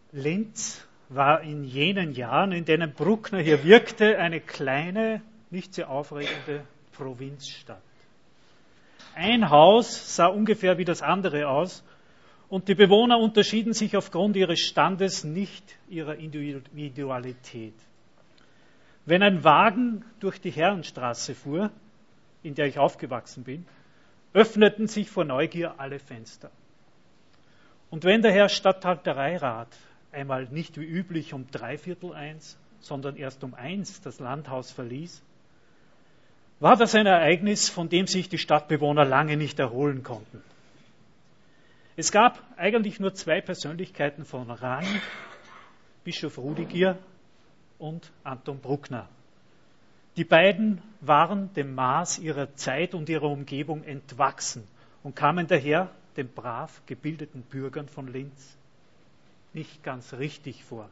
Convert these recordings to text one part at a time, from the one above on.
Linz war in jenen Jahren, in denen Bruckner hier wirkte, eine kleine, nicht sehr aufregende Provinzstadt. Ein Haus sah ungefähr wie das andere aus und die Bewohner unterschieden sich aufgrund ihres Standes nicht ihrer Individualität. Wenn ein Wagen durch die Herrenstraße fuhr, in der ich aufgewachsen bin, öffneten sich vor Neugier alle Fenster. Und wenn der Herr Statthaltereirat einmal nicht wie üblich um 1:15, sondern erst um 1 das Landhaus verließ, war das ein Ereignis, von dem sich die Stadtbewohner lange nicht erholen konnten. Es gab eigentlich nur zwei Persönlichkeiten von Rang, Bischof Rudigier und Anton Bruckner. Die beiden waren dem Maß ihrer Zeit und ihrer Umgebung entwachsen und kamen daher den brav gebildeten Bürgern von Linz nicht ganz richtig vor.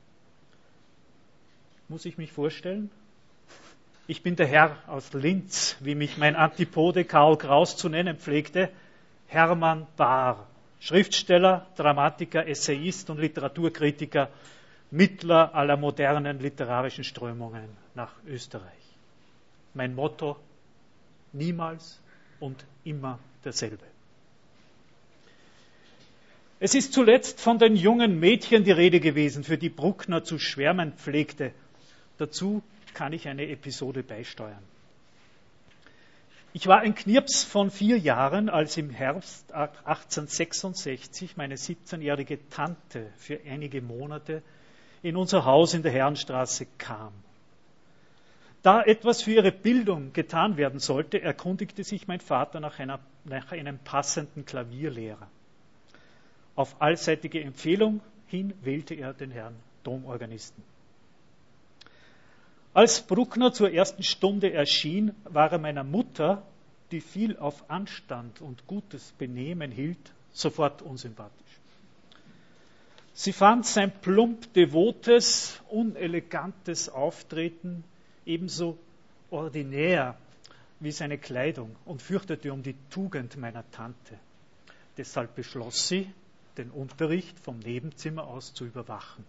Muss ich mich vorstellen? Ich bin der Herr aus Linz, wie mich mein Antipode Karl Kraus zu nennen pflegte, Hermann Bahr, Schriftsteller, Dramatiker, Essayist und Literaturkritiker, Mittler aller modernen literarischen Strömungen nach Österreich. Mein Motto: niemals und immer derselbe. Es ist zuletzt von den jungen Mädchen die Rede gewesen, für die Bruckner zu schwärmen pflegte. Dazu kann ich eine Episode beisteuern. Ich war ein Knirps von 4 Jahren, als im Herbst 1866 meine 17-jährige Tante für einige Monate in unser Haus in der Herrenstraße kam. Da etwas für ihre Bildung getan werden sollte, erkundigte sich mein Vater nach einem passenden Klavierlehrer. Auf allseitige Empfehlung hin wählte er den Herrn Domorganisten. Als Bruckner zur ersten Stunde erschien, war er meiner Mutter, die viel auf Anstand und gutes Benehmen hielt, sofort unsympathisch. Sie fand sein plump devotes, unelegantes Auftreten ebenso ordinär wie seine Kleidung und fürchtete um die Tugend meiner Tante. Deshalb beschloss sie, den Unterricht vom Nebenzimmer aus zu überwachen.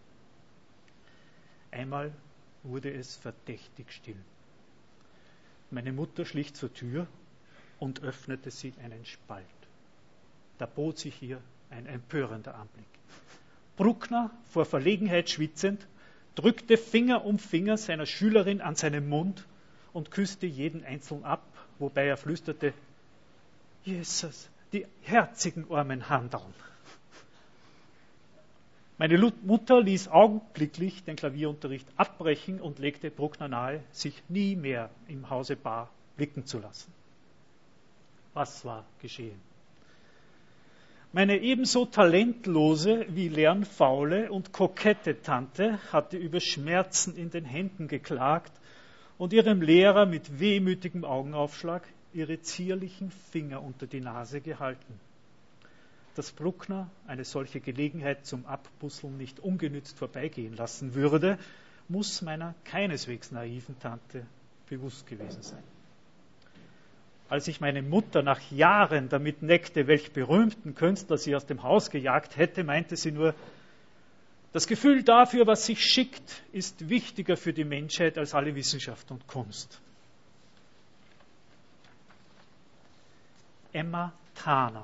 Einmal wurde es verdächtig still. Meine Mutter schlich zur Tür und öffnete sie einen Spalt. Da bot sich ihr ein empörender Anblick. Bruckner, vor Verlegenheit schwitzend, drückte Finger um Finger seiner Schülerin an seinen Mund und küsste jeden einzeln ab, wobei er flüsterte: Jesus, die herzigen armen Handeln. Meine Mutter ließ augenblicklich den Klavierunterricht abbrechen und legte Bruckner nahe, sich nie mehr im Hause Bahr blicken zu lassen. Was war geschehen? Meine ebenso talentlose wie lernfaule und kokette Tante hatte über Schmerzen in den Händen geklagt und ihrem Lehrer mit wehmütigem Augenaufschlag ihre zierlichen Finger unter die Nase gehalten. Dass Bruckner eine solche Gelegenheit zum Abbusseln nicht ungenützt vorbeigehen lassen würde, muss meiner keineswegs naiven Tante bewusst gewesen sein. Als ich meine Mutter nach Jahren damit neckte, welch berühmten Künstler sie aus dem Haus gejagt hätte, meinte sie nur: Das Gefühl dafür, was sich schickt, ist wichtiger für die Menschheit als alle Wissenschaft und Kunst. Emma Thaner.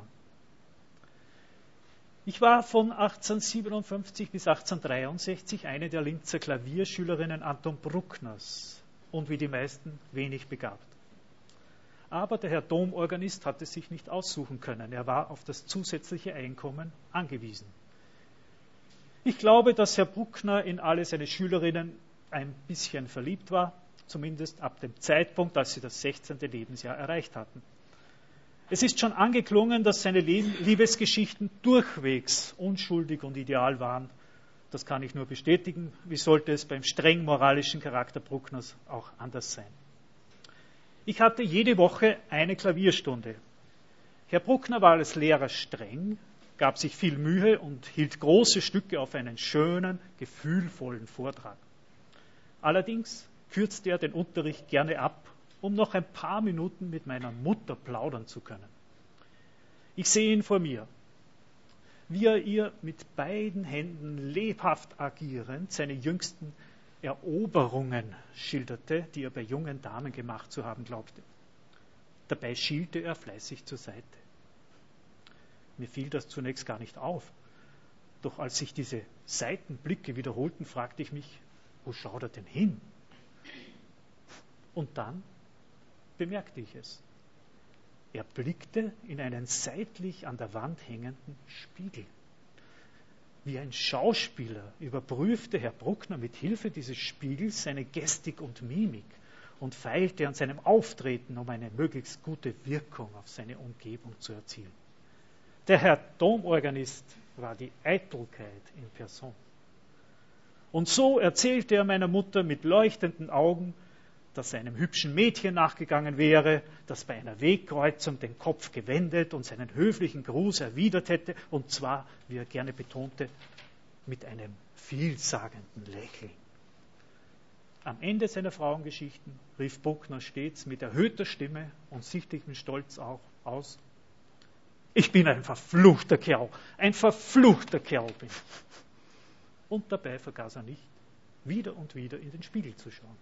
Ich war von 1857 bis 1863 eine der Linzer Klavierschülerinnen Anton Bruckners und wie die meisten wenig begabt. Aber der Herr Domorganist hatte sich nicht aussuchen können. Er war auf das zusätzliche Einkommen angewiesen. Ich glaube, dass Herr Bruckner in alle seine Schülerinnen ein bisschen verliebt war, zumindest ab dem Zeitpunkt, als sie das 16. Lebensjahr erreicht hatten. Es ist schon angeklungen, dass seine Liebesgeschichten durchwegs unschuldig und ideal waren. Das kann ich nur bestätigen. Wie sollte es beim streng moralischen Charakter Bruckners auch anders sein? Ich hatte jede Woche eine Klavierstunde. Herr Bruckner war als Lehrer streng, gab sich viel Mühe und hielt große Stücke auf einen schönen, gefühlvollen Vortrag. Allerdings kürzte er den Unterricht gerne ab, um noch ein paar Minuten mit meiner Mutter plaudern zu können. Ich sehe ihn vor mir. wie er ihr mit beiden Händen lebhaft agierend seine jüngsten Eroberungen schilderte, die er bei jungen Damen gemacht zu haben glaubte. Dabei schielte er fleißig zur Seite. Mir fiel das zunächst gar nicht auf, doch als sich diese Seitenblicke wiederholten, fragte ich mich, wo schaut er denn hin? Und dann bemerkte ich es. Er blickte in einen seitlich an der Wand hängenden Spiegel. Wie ein Schauspieler überprüfte Herr Bruckner mit Hilfe dieses Spiegels seine Gestik und Mimik und feilte an seinem Auftreten, um eine möglichst gute Wirkung auf seine Umgebung zu erzielen. Der Herr Domorganist war die Eitelkeit in Person. Und so erzählte er meiner Mutter mit leuchtenden Augen, dass er einem hübschen Mädchen nachgegangen wäre, das bei einer Wegkreuzung den Kopf gewendet und seinen höflichen Gruß erwidert hätte, und zwar, wie er gerne betonte, mit einem vielsagenden Lächeln. Am Ende seiner Frauengeschichten rief Bruckner stets mit erhöhter Stimme und sichtlichem Stolz auch aus: Ich bin ein verfluchter Kerl bin. Und dabei vergaß er nicht, wieder und wieder in den Spiegel zu schauen.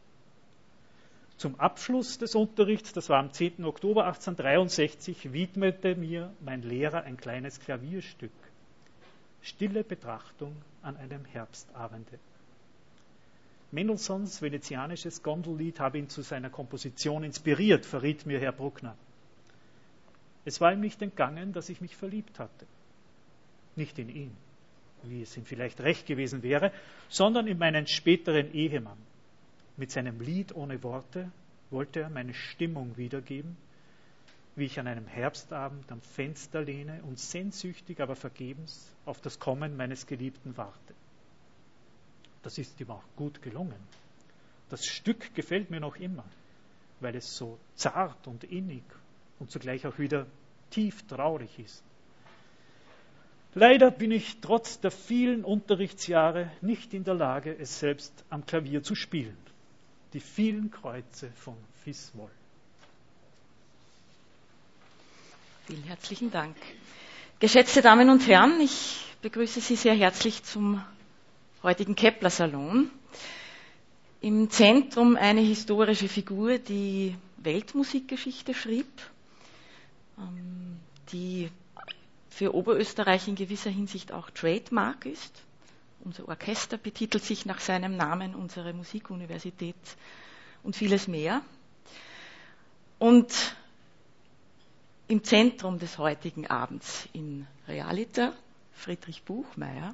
Zum Abschluss des Unterrichts, das war am 10. Oktober 1863, widmete mir mein Lehrer ein kleines Klavierstück. Stille Betrachtung an einem Herbstabende. Mendelssohns venezianisches Gondellied habe ihn zu seiner Komposition inspiriert, verriet mir Herr Bruckner. Es war ihm nicht entgangen, dass ich mich verliebt hatte. Nicht in ihn, wie es ihm vielleicht recht gewesen wäre, sondern in meinen späteren Ehemann. Mit seinem Lied ohne Worte wollte er meine Stimmung wiedergeben, wie ich an einem Herbstabend am Fenster lehne und sehnsüchtig, aber vergebens auf das Kommen meines Geliebten warte. Das ist ihm auch gut gelungen. Das Stück gefällt mir noch immer, weil es so zart und innig und zugleich auch wieder tief traurig ist. Leider bin ich trotz der vielen Unterrichtsjahre nicht in der Lage, es selbst am Klavier zu spielen. Die vielen Kreuze von Fis-Moll. Vielen herzlichen Dank. Geschätzte Damen und Herren, ich begrüße Sie sehr herzlich zum heutigen Kepler-Salon. Im Zentrum eine historische Figur, die Weltmusikgeschichte schrieb, die für Oberösterreich in gewisser Hinsicht auch Trademark ist. Unser Orchester betitelt sich nach seinem Namen, unsere Musikuniversität und vieles mehr. Und im Zentrum des heutigen Abends in Realita Friedrich Buchmeier,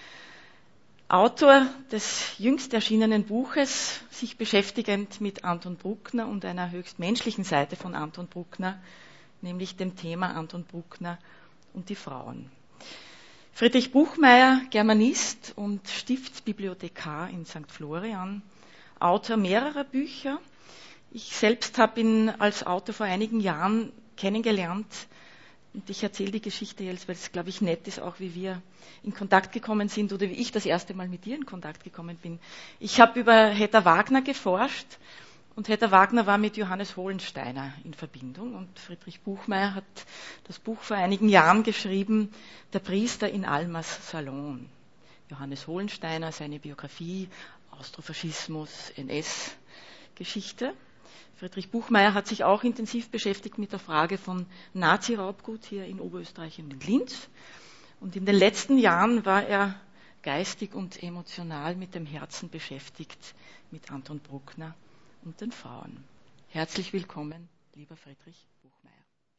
Autor des jüngst erschienenen Buches, sich beschäftigend mit Anton Bruckner und einer höchst menschlichen Seite von Anton Bruckner, nämlich dem Thema Anton Bruckner und die Frauen. Friedrich Buchmeier, Germanist und Stiftsbibliothekar in St. Florian, Autor mehrerer Bücher. Ich selbst habe ihn als Autor vor einigen Jahren kennengelernt und ich erzähle die Geschichte jetzt, weil es, glaube ich, nett ist, auch wie wir in Kontakt gekommen sind oder wie ich das erste Mal mit dir in Kontakt gekommen bin. Ich habe über Hedda Wagner geforscht und Hedda Wagner war mit Johannes Hohensteiner in Verbindung und Friedrich Buchmeier hat das Buch vor einigen Jahren geschrieben, Der Priester in Almas Salon. Johannes Hohensteiner, seine Biografie, Austrofaschismus, NS-Geschichte. Friedrich Buchmeier hat sich auch intensiv beschäftigt mit der Frage von Nazi-Raubgut hier in Oberösterreich und in Linz. Und in den letzten Jahren war er geistig und emotional mit dem Herzen beschäftigt, mit Anton Bruckner und den Frauen. Herzlich willkommen, lieber Friedrich Buchmeier.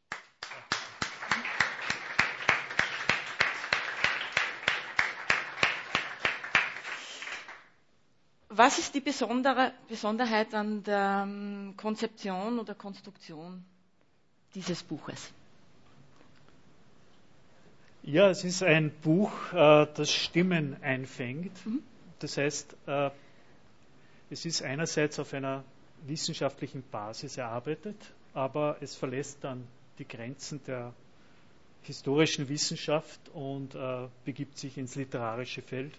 Was ist die Besonderheit an der Konzeption oder Konstruktion dieses Buches? Ja, es ist ein Buch, das Stimmen einfängt. Das heißt, es ist einerseits auf einer wissenschaftlichen Basis erarbeitet, aber es verlässt dann die Grenzen der historischen Wissenschaft und begibt sich ins literarische Feld,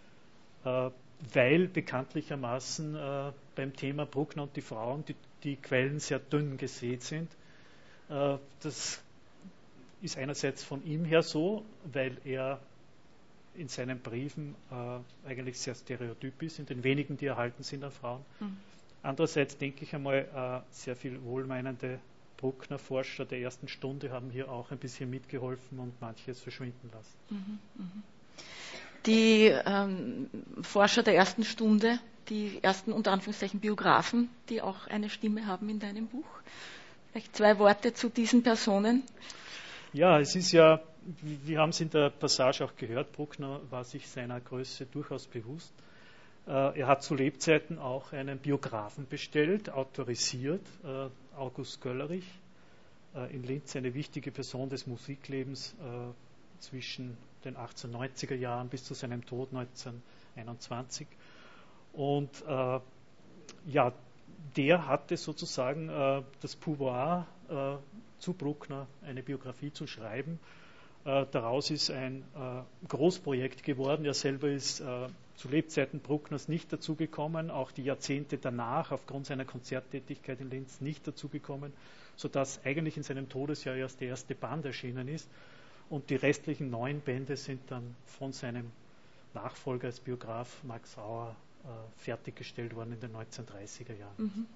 weil bekanntlichermaßen beim Thema Bruckner und die Frauen die Quellen sehr dünn gesät sind. Das ist einerseits von ihm her so, weil er in seinen Briefen eigentlich sehr stereotyp ist, in den wenigen, die erhalten sind an Frauen. Andererseits denke ich einmal, sehr viel wohlmeinende Bruckner-Forscher der ersten Stunde haben hier auch ein bisschen mitgeholfen und manches verschwinden lassen. Die Forscher der ersten Stunde, die ersten unter Anführungszeichen Biografen, die auch eine Stimme haben in deinem Buch. Vielleicht 2 Worte zu diesen Personen. Ja, es ist ja, wir haben es in der Passage auch gehört, Bruckner war sich seiner Größe durchaus bewusst. Er hat zu Lebzeiten auch einen Biografen bestellt, autorisiert, August Göllerich, in Linz eine wichtige Person des Musiklebens zwischen den 1890er Jahren bis zu seinem Tod 1921. Und ja, der hatte sozusagen das Pouvoir, zu Bruckner eine Biografie zu schreiben. Daraus ist ein Großprojekt geworden. Er selber ist zu Lebzeiten Bruckners nicht dazugekommen, auch die Jahrzehnte danach aufgrund seiner Konzerttätigkeit in Linz nicht dazugekommen, sodass eigentlich in seinem Todesjahr erst der erste Band erschienen ist. Und die restlichen 9 Bände sind dann von seinem Nachfolger als Biograf Max Auer fertiggestellt worden in den 1930er Jahren.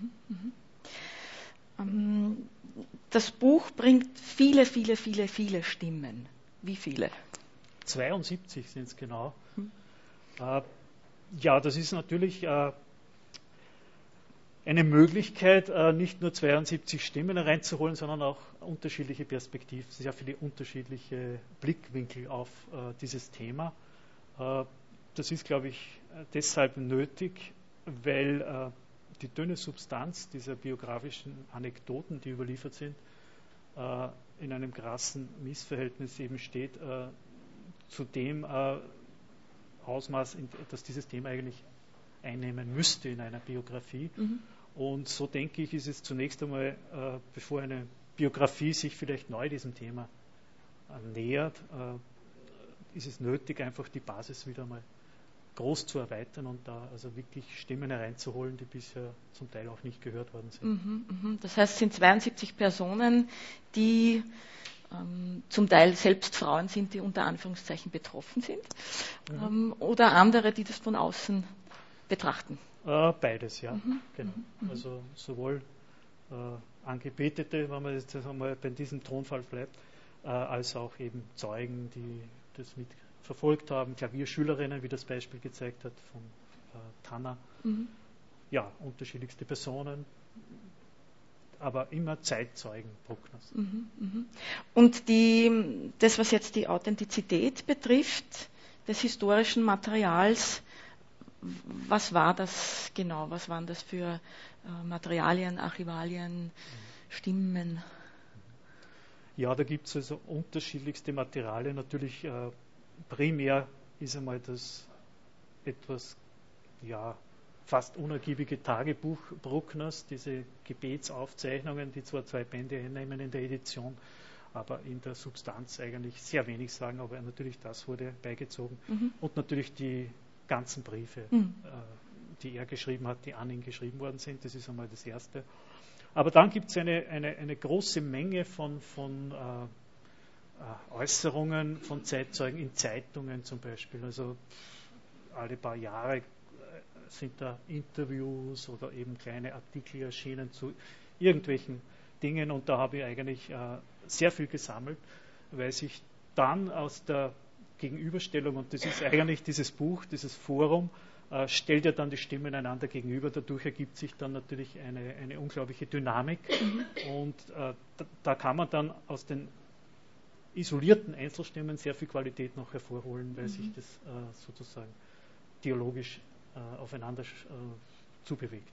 Das Buch bringt viele, viele, viele, viele Stimmen. Wie viele? 72 sind es genau. Ja, das ist natürlich eine Möglichkeit, nicht nur 72 Stimmen reinzuholen, sondern auch unterschiedliche Perspektiven, sehr viele unterschiedliche Blickwinkel auf dieses Thema. Das ist, glaube ich, deshalb nötig, weil die dünne Substanz dieser biografischen Anekdoten, die überliefert sind, in einem krassen Missverhältnis eben steht zu dem Ausmaß, das dieses Thema eigentlich einnehmen müsste in einer Biografie. Und so denke ich, ist es zunächst einmal, bevor eine Biografie sich vielleicht neu diesem Thema nähert, ist es nötig, einfach die Basis wieder mal groß zu erweitern und da also wirklich Stimmen hereinzuholen, die bisher zum Teil auch nicht gehört worden sind. Das heißt, es sind 72 Personen, die zum Teil selbst Frauen sind, die unter Anführungszeichen betroffen sind, oder andere, die das von außen betrachten? Beides, ja. Genau. Also sowohl Angebetete, wenn man jetzt einmal bei diesem Tonfall bleibt, als auch eben Zeugen, die das mit verfolgt haben, Klavierschülerinnen, wie das Beispiel gezeigt hat, von Tanner. Ja, unterschiedlichste Personen, aber immer Zeitzeugen Bruckners. Und das, was jetzt die Authentizität betrifft, des historischen Materials, was war das genau? Was waren das für Materialien, Archivalien, Stimmen? Ja, da gibt es also unterschiedlichste Materialien. Natürlich primär ist einmal das etwas fast unergiebige Tagebuch Bruckners, diese Gebetsaufzeichnungen, die zwar 2 Bände einnehmen in der Edition, aber in der Substanz eigentlich sehr wenig sagen, aber natürlich das wurde beigezogen. Und natürlich die ganzen Briefe, die er geschrieben hat, die an ihn geschrieben worden sind, das ist einmal das Erste. Aber dann gibt es eine große Menge von Äußerungen von Zeitzeugen in Zeitungen zum Beispiel. Also alle paar Jahre sind da Interviews oder eben kleine Artikel erschienen zu irgendwelchen Dingen und da habe ich eigentlich sehr viel gesammelt, weil sich dann aus der Gegenüberstellung, und das ist eigentlich dieses Buch, dieses Forum, stellt ja dann die Stimmen einander gegenüber, dadurch ergibt sich dann natürlich eine unglaubliche Dynamik und da kann man dann aus den isolierten Einzelstimmen sehr viel Qualität noch hervorholen, weil sich das sozusagen dialogisch aufeinander zubewegt.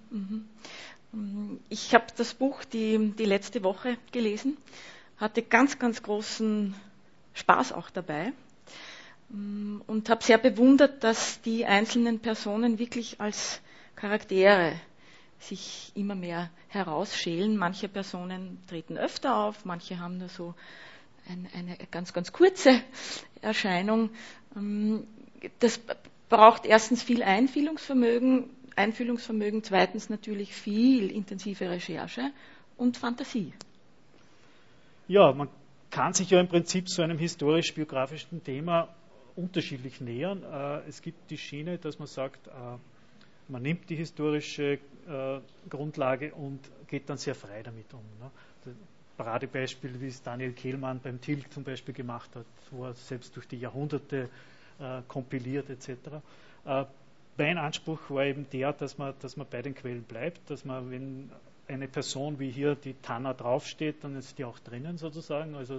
Ich habe das Buch die letzte Woche gelesen, hatte ganz, ganz großen Spaß auch dabei und habe sehr bewundert, dass die einzelnen Personen wirklich als Charaktere sich immer mehr herausschälen. Manche Personen treten öfter auf, manche haben nur so eine ganz, ganz kurze Erscheinung. Das braucht erstens viel Einfühlungsvermögen, zweitens natürlich viel intensive Recherche und Fantasie. Ja, man kann sich ja im Prinzip so einem historisch-biografischen Thema unterschiedlich nähern. Es gibt die Schiene, dass man sagt, man nimmt die historische Grundlage und geht dann sehr frei damit um. Ne? Das Paradebeispiel, wie es Daniel Kehlmann beim Tilg zum Beispiel gemacht hat, wo er selbst durch die Jahrhunderte kompiliert etc. Mein Anspruch war eben der, dass man bei den Quellen bleibt, dass man, wenn eine Person wie hier die Tanna draufsteht, dann ist die auch drinnen sozusagen. Also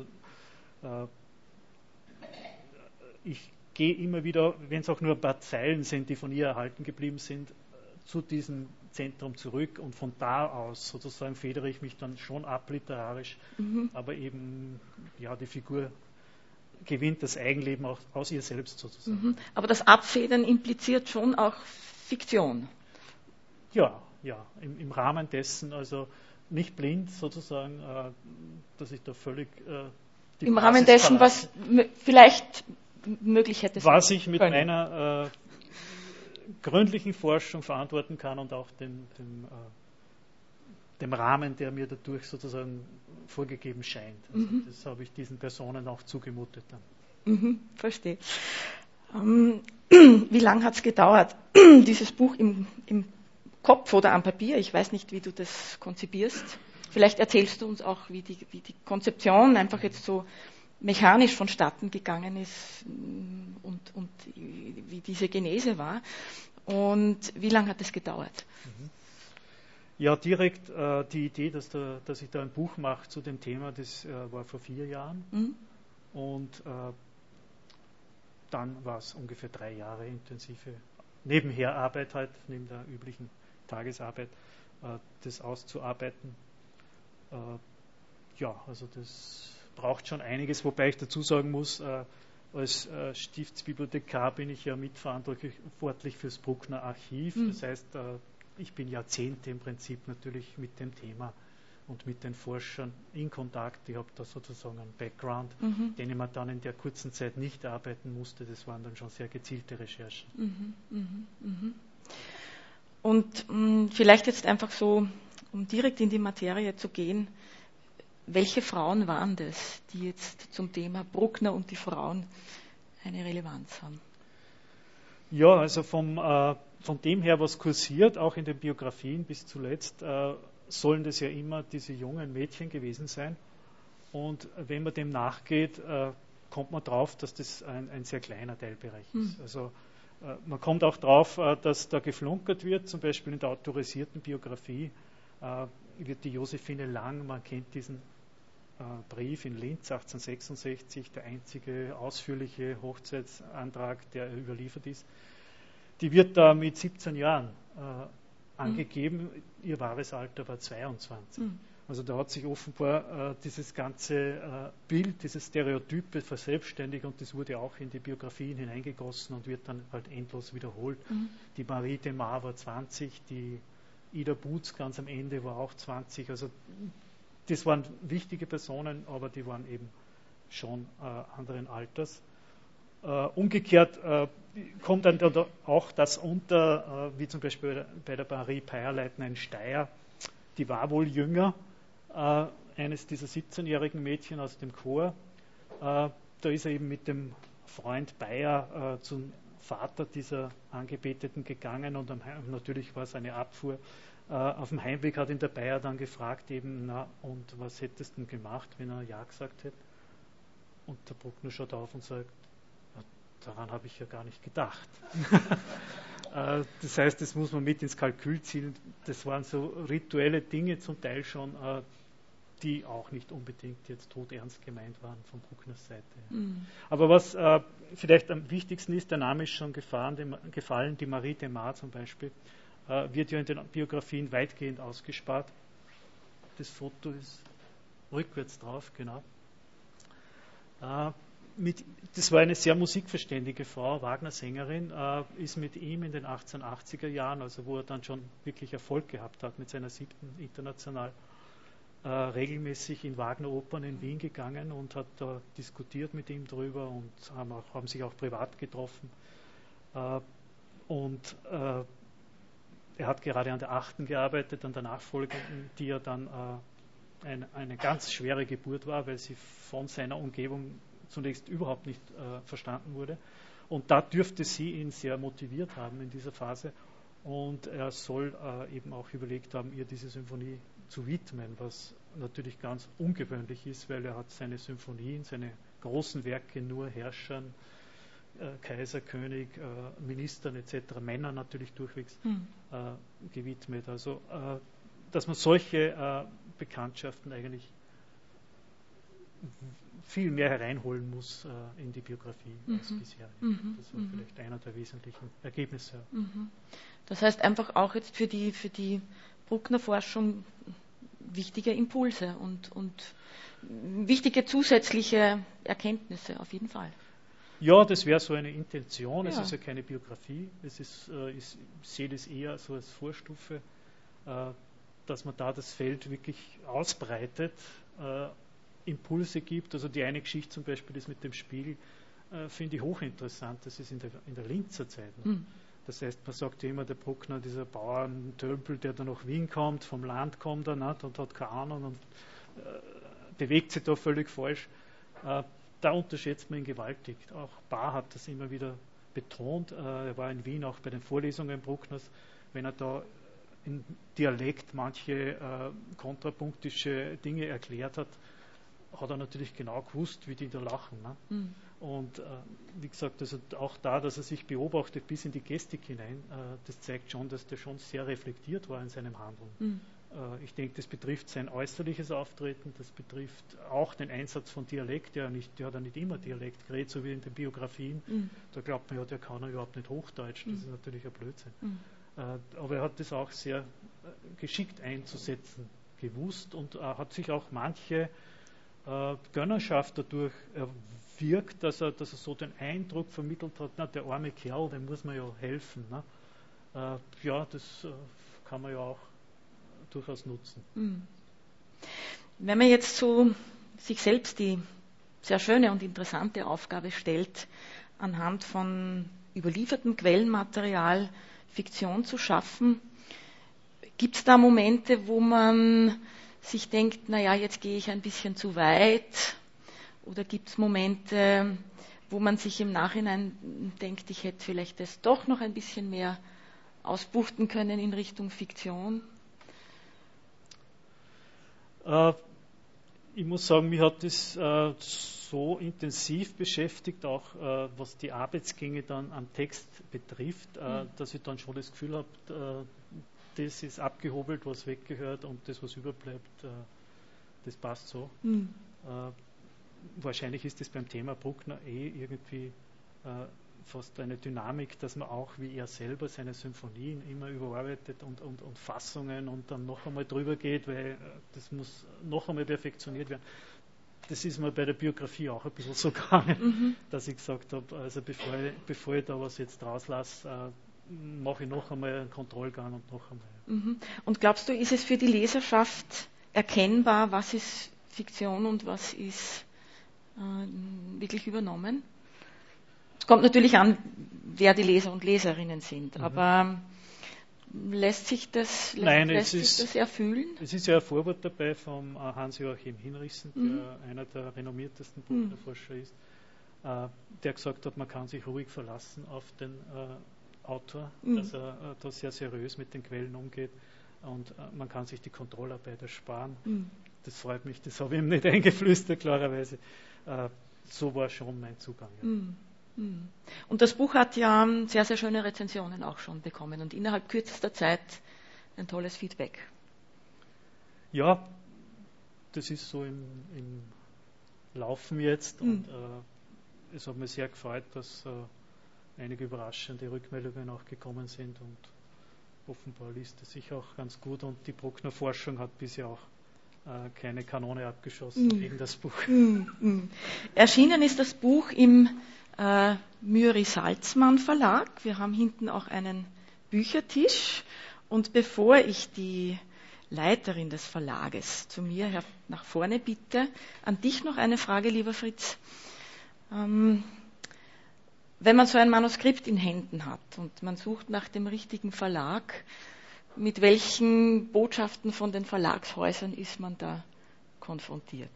ich gehe immer wieder, wenn es auch nur ein paar Zeilen sind, die von ihr erhalten geblieben sind, zu diesem Zentrum zurück und von da aus sozusagen federe ich mich dann schon ab literarisch, aber eben ja, die Figur gewinnt das Eigenleben auch aus ihr selbst sozusagen. Aber das Abfedern impliziert schon auch Fiktion. Ja, im Rahmen dessen, also nicht blind sozusagen, dass ich da völlig die im Rahmen dessen, was vielleicht möglich hätte sein was ich mit können. meiner gründlichen Forschung verantworten kann und auch dem Rahmen, der mir dadurch sozusagen vorgegeben scheint. Also das habe ich diesen Personen auch zugemutet dann. Verstehe. Wie lange hat es gedauert, dieses Buch im Kopf oder am Papier? Ich weiß nicht, wie du das konzipierst. Vielleicht erzählst du uns auch, wie die Konzeption einfach jetzt so mechanisch vonstatten gegangen ist und wie diese Genese war. Und wie lange hat es gedauert? Ja, direkt die Idee, dass ich da ein Buch mache zu dem Thema, das war vor 4 Jahren. Und dann war es ungefähr 3 Jahre intensive Nebenherarbeit halt, neben der üblichen Tagesarbeit, das auszuarbeiten. Ja, also das braucht schon einiges, wobei ich dazu sagen muss, als Stiftsbibliothekar bin ich ja mitverantwortlich fürs Bruckner Archiv. Das heißt, ich bin Jahrzehnte im Prinzip natürlich mit dem Thema und mit den Forschern in Kontakt. Ich habe da sozusagen einen Background, den man dann in der kurzen Zeit nicht arbeiten musste. Das waren dann schon sehr gezielte Recherchen. Und vielleicht jetzt einfach so, um direkt in die Materie zu gehen, welche Frauen waren das, die jetzt zum Thema Bruckner und die Frauen eine Relevanz haben? Ja, also von dem her, was kursiert, auch in den Biografien bis zuletzt, sollen das ja immer diese jungen Mädchen gewesen sein. Und wenn man dem nachgeht, kommt man drauf, dass das ein sehr kleiner Teilbereich ist. Also man kommt auch drauf, dass da geflunkert wird, zum Beispiel in der autorisierten Biografie wird die Josephine Lang, man kennt diesen Brief in Linz 1866, der einzige ausführliche Hochzeitsantrag, der überliefert ist. Die wird da mit 17 Jahren angegeben, ihr wahres Alter war 22. Also da hat sich offenbar dieses ganze Bild, dieses Stereotype verselbstständigt und das wurde auch in die Biografien hineingegossen und wird dann halt endlos wiederholt. Die Marie de Mar war 20, die Ida Butz ganz am Ende war auch 20. Also das waren wichtige Personen, aber die waren eben schon anderen Alters. Umgekehrt kommt dann auch das unter, wie zum Beispiel bei der Marie Peierleitner in Steyr, die war wohl jünger, eines dieser 17-jährigen Mädchen aus dem Chor. Da ist er eben mit dem Freund Bayer zum Vater dieser Angebeteten gegangen und natürlich war es eine Abfuhr. Auf dem Heimweg hat ihn der Bayer dann gefragt, eben, na, und was hättest du denn gemacht, wenn er Ja gesagt hätte? Und der Bruckner schaut auf und sagt, daran habe ich ja gar nicht gedacht. Das heißt, das muss man mit ins Kalkül ziehen. Das waren so rituelle Dinge zum Teil schon, die auch nicht unbedingt jetzt todernst gemeint waren von Bruckners Seite. Aber was vielleicht am wichtigsten ist, der Name ist schon gefallen, die Marie de Mar zum Beispiel, wird ja in den Biografien weitgehend ausgespart. Das Foto ist rückwärts drauf, genau. Das war eine sehr musikverständige Frau, Wagner-Sängerin, ist mit ihm in den 1880er Jahren, also wo er dann schon wirklich Erfolg gehabt hat mit seiner 7. International, regelmäßig in Wagner-Opern in Wien gegangen und hat da diskutiert mit ihm drüber und haben sich auch privat getroffen. Er hat gerade an der 8. gearbeitet, an der nachfolgenden, die er dann eine ganz schwere Geburt war, weil sie von seiner Umgebung zunächst überhaupt nicht verstanden wurde. Und da dürfte sie ihn sehr motiviert haben in dieser Phase. Und er soll eben auch überlegt haben, ihr diese Symphonie zu widmen, was natürlich ganz ungewöhnlich ist, weil er hat seine Symphonien, seine großen Werke nur Herrschern, Kaiser, König, Ministern etc., Männern natürlich durchwegs gewidmet. Also, dass man solche Bekanntschaften eigentlich viel mehr hereinholen muss in die Biografie als bisher. Das war vielleicht einer der wesentlichen Ergebnisse. Das heißt einfach auch jetzt für die Bruckner-Forschung wichtige Impulse und wichtige zusätzliche Erkenntnisse auf jeden Fall. Ja, das wäre so eine Intention. Ja. Es ist ja keine Biografie. Ich sehe das eher so als Vorstufe, dass man da das Feld wirklich ausbreitet, Impulse gibt. Also die eine Geschichte zum Beispiel, das mit dem Spiegel, finde ich hochinteressant. Das ist in der Linzer Zeit. Das heißt, man sagt ja immer, der Bruckner, dieser Bauerntölpel, der dann nach Wien kommt, vom Land kommt er nicht und hat keine Ahnung und bewegt sich da völlig falsch. Da unterschätzt man ihn gewaltig. Auch Bahr hat das immer wieder betont. Er war in Wien auch bei den Vorlesungen Bruckners, wenn er da in Dialekt manche kontrapunktische Dinge erklärt hat, hat er natürlich genau gewusst, wie die da lachen. Ne? Und wie gesagt, also auch da, dass er sich beobachtet bis in die Gestik hinein, das zeigt schon, dass der schon sehr reflektiert war in seinem Handeln. Ich denke, das betrifft sein äußerliches Auftreten, das betrifft auch den Einsatz von Dialekt, der hat ja nicht immer Dialekt geredet, so wie in den Biografien. Da glaubt man ja, der kann ja überhaupt nicht Hochdeutsch, das ist natürlich ein Blödsinn. Aber er hat das auch sehr geschickt einzusetzen gewusst und hat sich auch manche Gönnerschaft dadurch erwirkt, dass er so den Eindruck vermittelt hat, na, der arme Kerl, dem muss man ja helfen. Ne? Ja, das kann man ja auch durchaus nutzen. Wenn man jetzt so sich selbst die sehr schöne und interessante Aufgabe stellt, anhand von überliefertem Quellenmaterial Fiktion zu schaffen, gibt es da Momente, wo man sich denkt, naja, jetzt gehe ich ein bisschen zu weit? Oder gibt es Momente, wo man sich im Nachhinein denkt, ich hätte vielleicht das doch noch ein bisschen mehr ausbuchten können in Richtung Fiktion? Ich muss sagen, mich hat das so intensiv beschäftigt, auch was die Arbeitsgänge dann am Text betrifft, dass ich dann schon das Gefühl habe, das ist abgehobelt, was weggehört und das, was überbleibt, das passt so. Wahrscheinlich ist das beim Thema Bruckner irgendwie fast eine Dynamik, dass man auch wie er selber seine Symphonien immer überarbeitet und Fassungen und dann noch einmal drüber geht, weil das muss noch einmal perfektioniert werden. Das ist mir bei der Biografie auch ein bisschen so gegangen, dass ich gesagt habe, also bevor ich da was jetzt rauslasse, mache ich noch einmal einen Kontrollgang und noch einmal. Und glaubst du, ist es für die Leserschaft erkennbar, was ist Fiktion und was ist wirklich übernommen? Es kommt natürlich an, wer die Leser und Leserinnen sind, aber lässt sich das erfüllen? Es ist ja ein Vorwort dabei vom Hans-Joachim Hinrichsen, der einer der renommiertesten Bruckner-Forscher ist, der gesagt hat, man kann sich ruhig verlassen auf den Autor, dass er da sehr seriös mit den Quellen umgeht und man kann sich die Kontrollarbeit ersparen. Das freut mich, das habe ich ihm nicht eingeflüstert, klarerweise. So war schon mein Zugang. Ja. Und das Buch hat ja sehr, sehr schöne Rezensionen auch schon bekommen und innerhalb kürzester Zeit ein tolles Feedback. Ja, das ist so im Laufen jetzt und es hat mir sehr gefreut, dass einige überraschende Rückmeldungen auch gekommen sind und offenbar liest es sich auch ganz gut und die Bruckner Forschung hat bisher auch keine Kanone abgeschossen gegen das Buch. Erschienen ist das Buch im Myri-Salzmann Verlag. Wir haben hinten auch einen Büchertisch und bevor ich die Leiterin des Verlages zu mir nach vorne bitte, an dich noch eine Frage, lieber Fritz. Wenn man so ein Manuskript in Händen hat und man sucht nach dem richtigen Verlag, mit welchen Botschaften von den Verlagshäusern ist man da konfrontiert?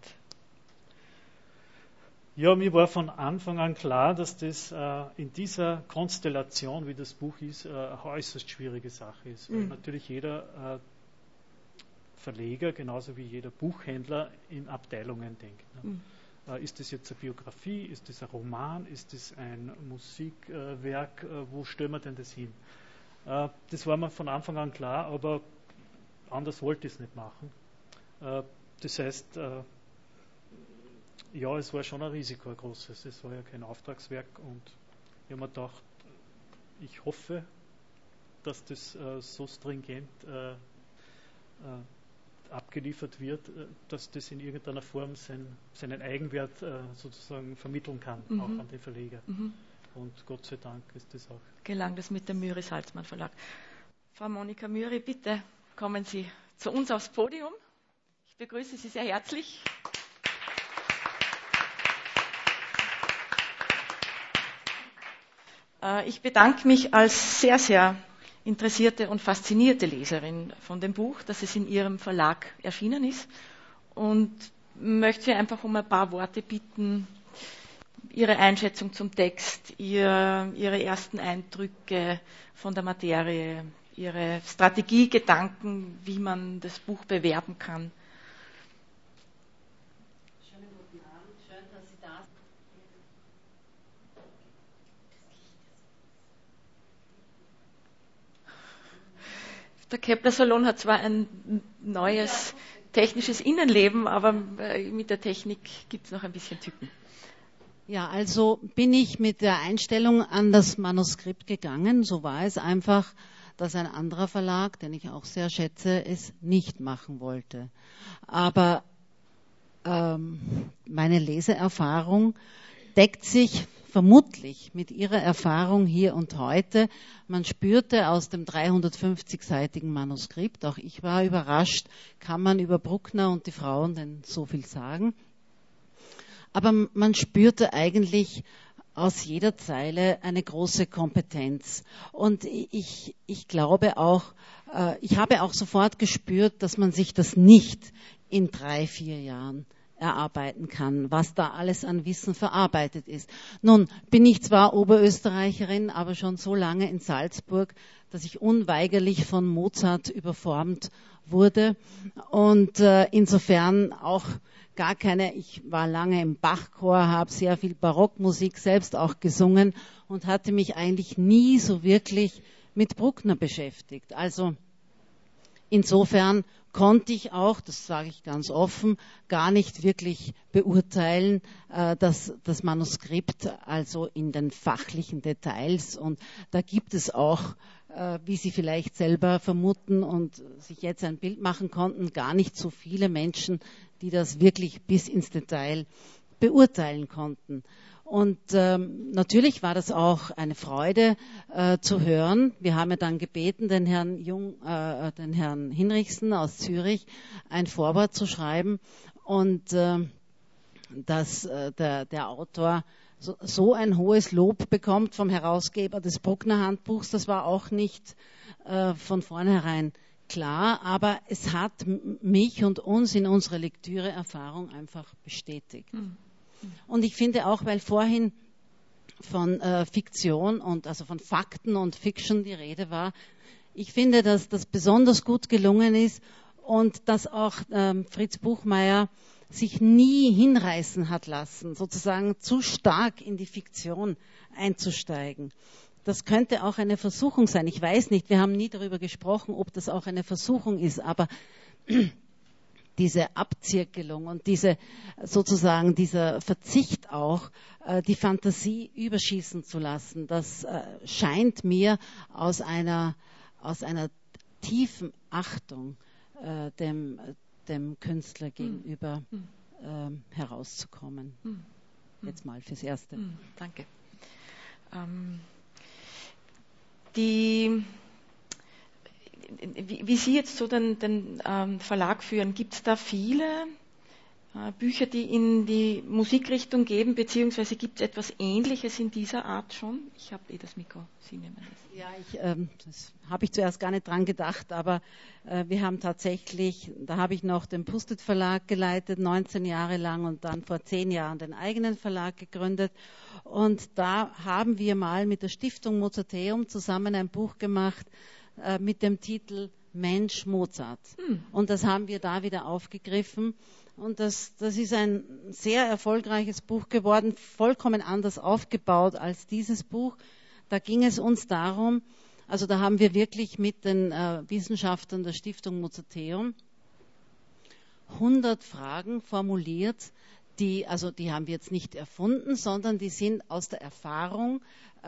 Ja, mir war von Anfang an klar, dass das in dieser Konstellation, wie das Buch ist, eine äußerst schwierige Sache ist. Weil natürlich jeder Verleger, genauso wie jeder Buchhändler, in Abteilungen denkt. Ne? Ist das jetzt eine Biografie, ist das ein Roman, ist das ein Musikwerk, wo stellen wir denn das hin? Das war mir von Anfang an klar, aber anders wollte ich es nicht machen. Das heißt, ja, es war schon ein Risiko, ein großes. Es war ja kein Auftragswerk und ich habe mir gedacht, ich hoffe, dass das so stringent abgeliefert wird, dass das in irgendeiner Form seinen Eigenwert sozusagen vermitteln kann, auch an den Verleger. Und Gott sei Dank ist das auch. Gelang das mit dem Müri-Salzmann Verlag. Frau Monika Müri, bitte kommen Sie zu uns aufs Podium. Ich begrüße Sie sehr herzlich. Ich bedanke mich als sehr, sehr interessierte und faszinierte Leserin von dem Buch, dass es in Ihrem Verlag erschienen ist, und möchte Sie einfach um ein paar Worte bitten, Ihre Einschätzung zum Text, Ihre ersten Eindrücke von der Materie, Ihre Strategie, Gedanken, wie man das Buch bewerben kann. Schönen guten Abend, schön, dass Sie da sind. Der Kepler-Salon hat zwar ein neues technisches Innenleben, aber mit der Technik gibt es noch ein bisschen Tücken. Ja, also bin ich mit der Einstellung an das Manuskript gegangen. So war es einfach, dass ein anderer Verlag, den ich auch sehr schätze, es nicht machen wollte. Aber meine Leseerfahrung deckt sich vermutlich mit Ihrer Erfahrung hier und heute. Man spürte aus dem 350-seitigen Manuskript, auch ich war überrascht, kann man über Bruckner und die Frauen denn so viel sagen? Aber man spürte eigentlich aus jeder Zeile eine große Kompetenz. Und ich glaube auch, ich habe auch sofort gespürt, dass man sich das nicht in 3-4 Jahren erarbeiten kann, was da alles an Wissen verarbeitet ist. Nun bin ich zwar Oberösterreicherin, aber schon so lange in Salzburg, dass ich unweigerlich von Mozart überformt wurde und insofern auch gar keine, ich war lange im Bachchor, habe sehr viel Barockmusik selbst auch gesungen und hatte mich eigentlich nie so wirklich mit Bruckner beschäftigt. Also insofern konnte ich auch, das sage ich ganz offen, gar nicht wirklich beurteilen, das Manuskript, also in den fachlichen Details. Und da gibt es auch, wie Sie vielleicht selber vermuten und sich jetzt ein Bild machen konnten, gar nicht so viele Menschen, die das wirklich bis ins Detail beurteilen konnten. Und natürlich war das auch eine Freude zu hören. Wir haben ja dann gebeten, den Herrn Hinrichsen aus Zürich ein Vorwort zu schreiben und dass der Autor so ein hohes Lob bekommt vom Herausgeber des Bruckner Handbuchs, das war auch nicht von vornherein klar, aber es hat mich und uns in unserer Lektüreerfahrung einfach bestätigt. Und ich finde auch, weil vorhin von Fiktion und also von Fakten und Fiction die Rede war, ich finde, dass das besonders gut gelungen ist und dass auch Fritz Buchmeier sich nie hinreißen hat lassen, sozusagen zu stark in die Fiktion einzusteigen. Das könnte auch eine Versuchung sein. Ich weiß nicht, wir haben nie darüber gesprochen, ob das auch eine Versuchung ist, aber diese Abzirkelung und dieser Verzicht auch, die Fantasie überschießen zu lassen, das scheint mir aus einer tiefen Achtung dem Künstler gegenüber herauszukommen. Jetzt mal fürs Erste. Danke. Wie Sie jetzt so den Verlag führen, gibt es da viele Bücher, die in die Musikrichtung gehen, beziehungsweise gibt es etwas Ähnliches in dieser Art schon? Ich habe das Mikro, Sie nehmen das. Ja, das habe ich zuerst gar nicht dran gedacht, aber wir haben tatsächlich, da habe ich noch den Pustet Verlag geleitet, 19 Jahre lang, und dann vor 10 Jahren den eigenen Verlag gegründet. Und da haben wir mal mit der Stiftung Mozarteum zusammen ein Buch gemacht mit dem Titel Mensch Mozart. Und das haben wir da wieder aufgegriffen. Und das ist ein sehr erfolgreiches Buch geworden, vollkommen anders aufgebaut als dieses Buch. Da ging es uns darum, also da haben wir wirklich mit den Wissenschaftlern der Stiftung Mozarteum 100 Fragen formuliert, die haben wir jetzt nicht erfunden, sondern die sind aus der Erfahrung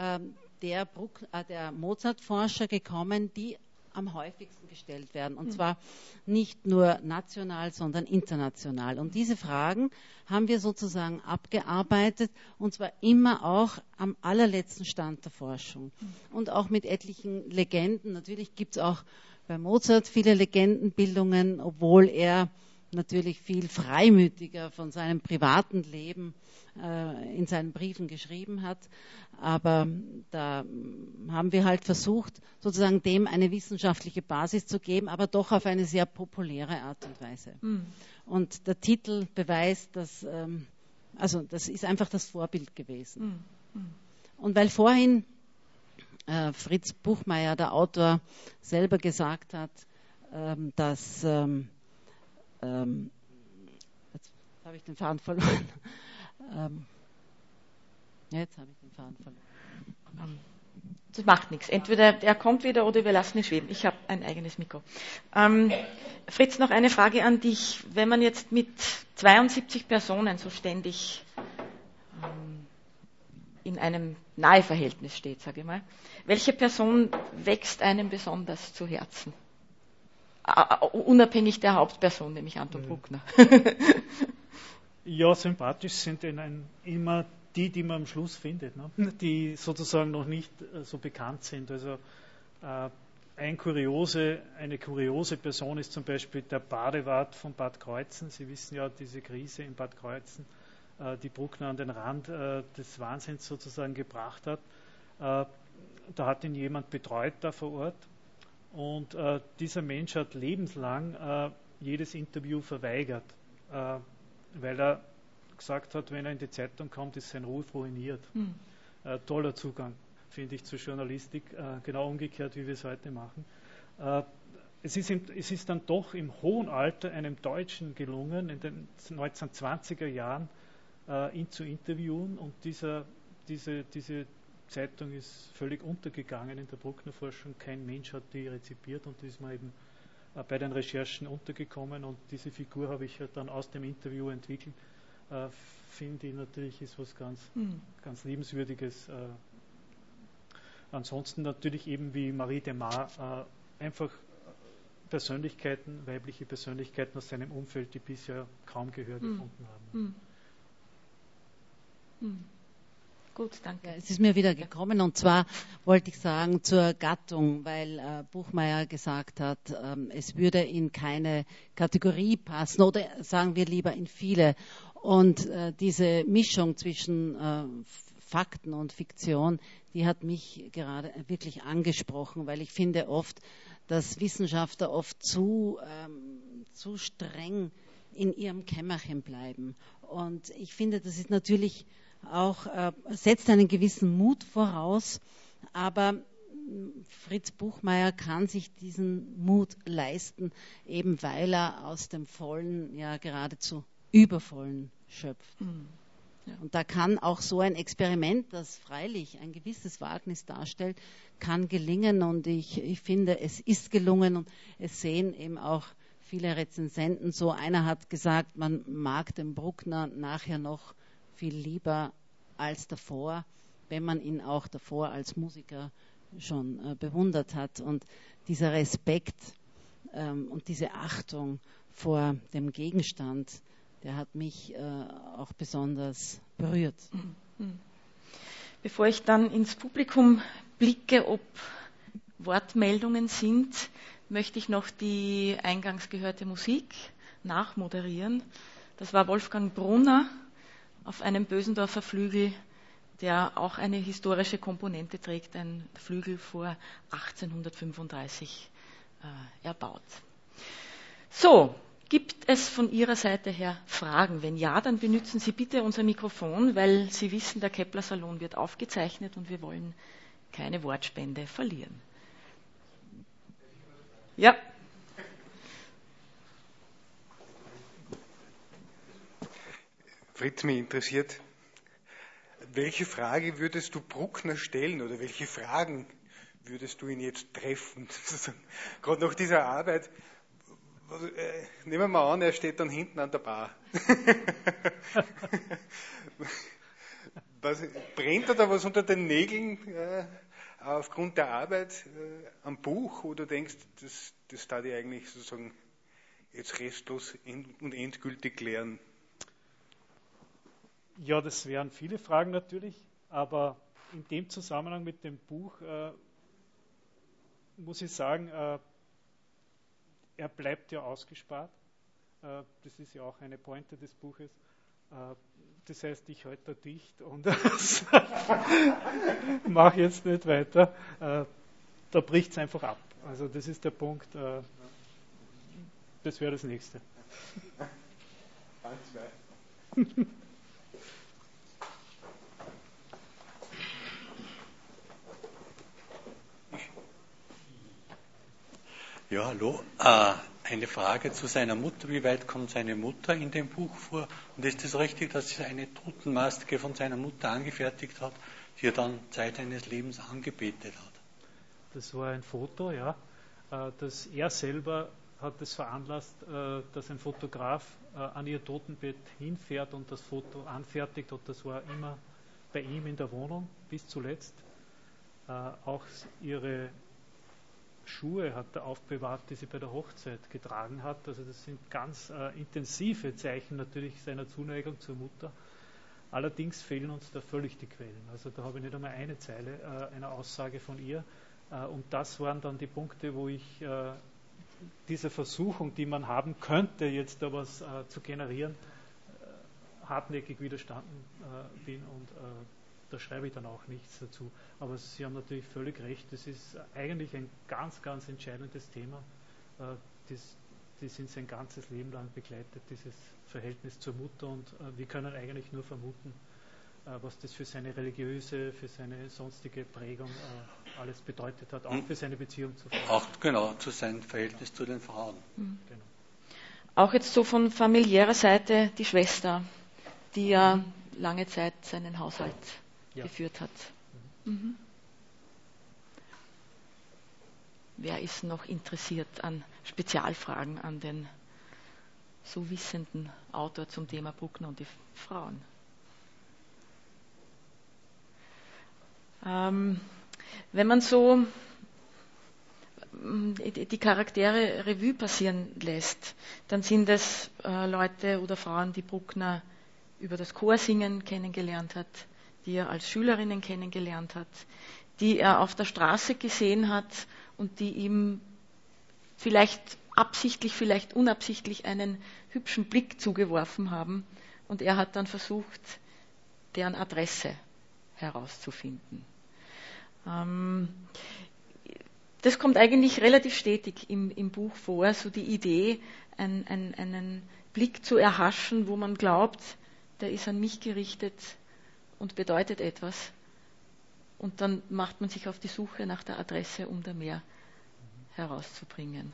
der Mozart-Forscher gekommen, die am häufigsten gestellt werden. Und zwar nicht nur national, sondern international. Und diese Fragen haben wir sozusagen abgearbeitet, und zwar immer auch am allerletzten Stand der Forschung. Und auch mit etlichen Legenden. Natürlich gibt es auch bei Mozart viele Legendenbildungen, obwohl er natürlich viel freimütiger von seinem privaten Leben in seinen Briefen geschrieben hat. Aber da haben wir halt versucht, sozusagen dem eine wissenschaftliche Basis zu geben, aber doch auf eine sehr populäre Art und Weise. Und der Titel beweist, dass, das ist einfach das Vorbild gewesen. Und weil vorhin Fritz Buchmeier, der Autor, selber gesagt hat, dass jetzt habe ich den Faden verloren. Jetzt habe ich den Faden verloren. Das macht nichts. Entweder er kommt wieder oder wir lassen ihn schweben. Ich habe ein eigenes Mikro. Fritz, noch eine Frage an dich. Wenn man jetzt mit 72 Personen so ständig in einem Naheverhältnis steht, sage ich mal, welche Person wächst einem besonders zu Herzen? Unabhängig der Hauptperson, nämlich Anton Bruckner. Ja, sympathisch sind immer die man am Schluss findet, ne? Die sozusagen noch nicht so bekannt sind. Also eine kuriose Person ist zum Beispiel der Badewart von Bad Kreuzen. Sie wissen ja, diese Krise in Bad Kreuzen, die Bruckner an den Rand des Wahnsinns sozusagen gebracht hat. Da hat ihn jemand betreut da vor Ort. Und dieser Mensch hat lebenslang jedes Interview verweigert, weil er gesagt hat, wenn er in die Zeitung kommt, ist sein Ruf ruiniert. Toller Zugang, finde ich, zur Journalistik, genau umgekehrt, wie wir es heute machen. Es ist dann doch im hohen Alter einem Deutschen gelungen, in den 1920er Jahren ihn zu interviewen, und diese Zeitung ist völlig untergegangen in der Bruckner-Forschung. Kein Mensch hat die rezipiert, und die ist mir eben bei den Recherchen untergekommen, und diese Figur habe ich dann aus dem Interview entwickelt. Finde ich natürlich, ist was ganz Liebenswürdiges. Ansonsten natürlich eben wie Marie de Maar, einfach weibliche Persönlichkeiten aus seinem Umfeld, die bisher kaum Gehör gefunden haben. Gut, danke. Ja, es ist mir wieder gekommen, und zwar wollte ich sagen zur Gattung, weil Buchmeier gesagt hat, es würde in keine Kategorie passen, oder sagen wir lieber in viele. Und diese Mischung zwischen Fakten und Fiktion, die hat mich gerade wirklich angesprochen, weil ich finde oft, dass Wissenschaftler oft zu streng in ihrem Kämmerchen bleiben. Und ich finde, das ist natürlich auch, setzt einen gewissen Mut voraus, aber Fritz Buchmeier kann sich diesen Mut leisten, eben weil er aus dem Vollen, ja geradezu Übervollen schöpft. Ja. Und da kann auch so ein Experiment, das freilich ein gewisses Wagnis darstellt, kann gelingen, und ich finde, es ist gelungen, und es sehen eben auch viele Rezensenten so. Einer hat gesagt, man mag den Bruckner nachher noch viel lieber als davor, wenn man ihn auch davor als Musiker schon bewundert hat. Und dieser Respekt und diese Achtung vor dem Gegenstand, der hat mich auch besonders berührt. Bevor ich dann ins Publikum blicke, ob Wortmeldungen sind, möchte ich noch die eingangs gehörte Musik nachmoderieren. Das war Wolfgang Brunner auf einem Bösendorfer Flügel, der auch eine historische Komponente trägt, ein Flügel vor 1835 erbaut. So, gibt es von Ihrer Seite her Fragen? Wenn ja, dann benutzen Sie bitte unser Mikrofon, weil Sie wissen, der Kepler-Salon wird aufgezeichnet und wir wollen keine Wortspende verlieren. Ja. Fritz, mich interessiert, welche Frage würdest du Bruckner stellen oder welche Fragen würdest du ihn jetzt treffen? Gerade nach dieser Arbeit, nehmen wir mal an, er steht dann hinten an der Bar. Brennt da was unter den Nägeln aufgrund der Arbeit am Buch oder denkst du, das darf ich eigentlich sozusagen jetzt restlos und endgültig klären? Ja, das wären viele Fragen natürlich, aber in dem Zusammenhang mit dem Buch muss ich sagen, er bleibt ja ausgespart. Das ist ja auch eine Pointe des Buches. Das heißt, ich halte da dicht und mache jetzt nicht weiter. Da bricht es einfach ab. Also das ist der Punkt. Das wäre das Nächste. Ja, hallo. Eine Frage zu seiner Mutter. Wie weit kommt seine Mutter in dem Buch vor? Und ist es richtig, dass er eine Totenmaske von seiner Mutter angefertigt hat, die er dann Zeit seines Lebens angebetet hat? Das war ein Foto, ja. Das er selber hat es veranlasst, dass ein Fotograf an ihr Totenbett hinfährt und das Foto anfertigt. Und das war immer bei ihm in der Wohnung bis zuletzt. Auch ihre Schuhe hat er aufbewahrt, die sie bei der Hochzeit getragen hat. Also das sind ganz intensive Zeichen natürlich seiner Zuneigung zur Mutter. Allerdings fehlen uns da völlig die Quellen. Also da habe ich nicht einmal eine Zeile einer Aussage von ihr. Und das waren dann die Punkte, wo ich dieser Versuchung, die man haben könnte, jetzt da was zu generieren, hartnäckig widerstanden bin und da schreibe ich dann auch nichts dazu. Aber Sie haben natürlich völlig recht, das ist eigentlich ein ganz, ganz entscheidendes Thema, das ihn sein ganzes Leben lang begleitet, dieses Verhältnis zur Mutter, und wir können eigentlich nur vermuten, was das für seine religiöse, für seine sonstige Prägung alles bedeutet hat, auch für seine Beziehung zu Frauen. Auch genau, zu seinem Verhältnis zu den Frauen. Mhm. Genau. Auch jetzt so von familiärer Seite die Schwester, die ja lange Zeit seinen Haushalt geführt hat. Mhm. Wer ist noch interessiert an Spezialfragen an den so wissenden Autor zum Thema Bruckner und die Frauen? Wenn man so die Charaktere Revue passieren lässt, dann sind es Leute oder Frauen, die Bruckner über das Chorsingen kennengelernt hat, die er als Schülerinnen kennengelernt hat, die er auf der Straße gesehen hat und die ihm vielleicht absichtlich, vielleicht unabsichtlich einen hübschen Blick zugeworfen haben, und er hat dann versucht, deren Adresse herauszufinden. Das kommt eigentlich relativ stetig im Buch vor, so die Idee, einen Blick zu erhaschen, wo man glaubt, der ist an mich gerichtet und bedeutet etwas. Und dann macht man sich auf die Suche nach der Adresse, um da mehr herauszubringen.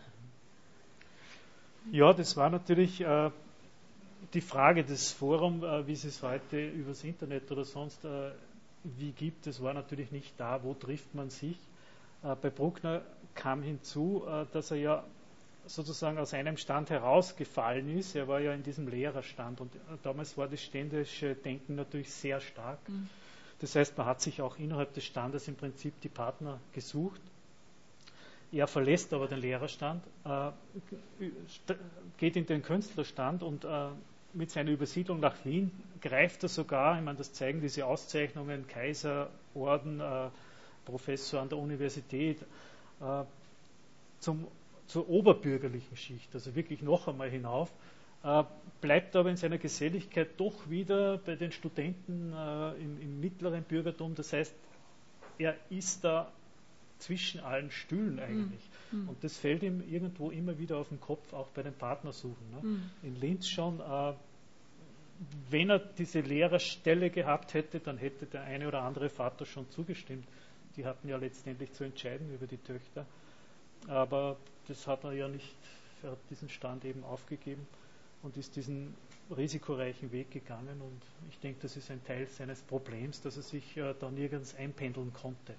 Ja, das war natürlich die Frage des Forums, wie es es heute übers Internet oder sonst wie gibt. Das war natürlich nicht da, wo trifft man sich. Bei Bruckner kam hinzu, dass er ja sozusagen aus einem Stand herausgefallen ist. Er war ja in diesem Lehrerstand und damals war das ständische Denken natürlich sehr stark. Das heißt, man hat sich auch innerhalb des Standes im Prinzip die Partner gesucht. Er verlässt aber den Lehrerstand, geht in den Künstlerstand und mit seiner Übersiedlung nach Wien greift er sogar, ich meine, das zeigen diese Auszeichnungen, Kaiser, Orden, Professor an der Universität, zur oberbürgerlichen Schicht, also wirklich noch einmal hinauf. bleibt aber in seiner Geselligkeit doch wieder bei den Studenten im mittleren Bürgertum. Das heißt, er ist da zwischen allen Stühlen eigentlich. Und das fällt ihm irgendwo immer wieder auf den Kopf, auch bei den Partnersuchen. Ne? In Linz schon, wenn er diese Lehrerstelle gehabt hätte, dann hätte der eine oder andere Vater schon zugestimmt. Die hatten ja letztendlich zu entscheiden über die Töchter. Aber das hat er ja nicht, er hat diesen Stand eben aufgegeben und ist diesen risikoreichen Weg gegangen. Und ich denke, das ist ein Teil seines Problems, dass er sich da nirgends einpendeln konnte.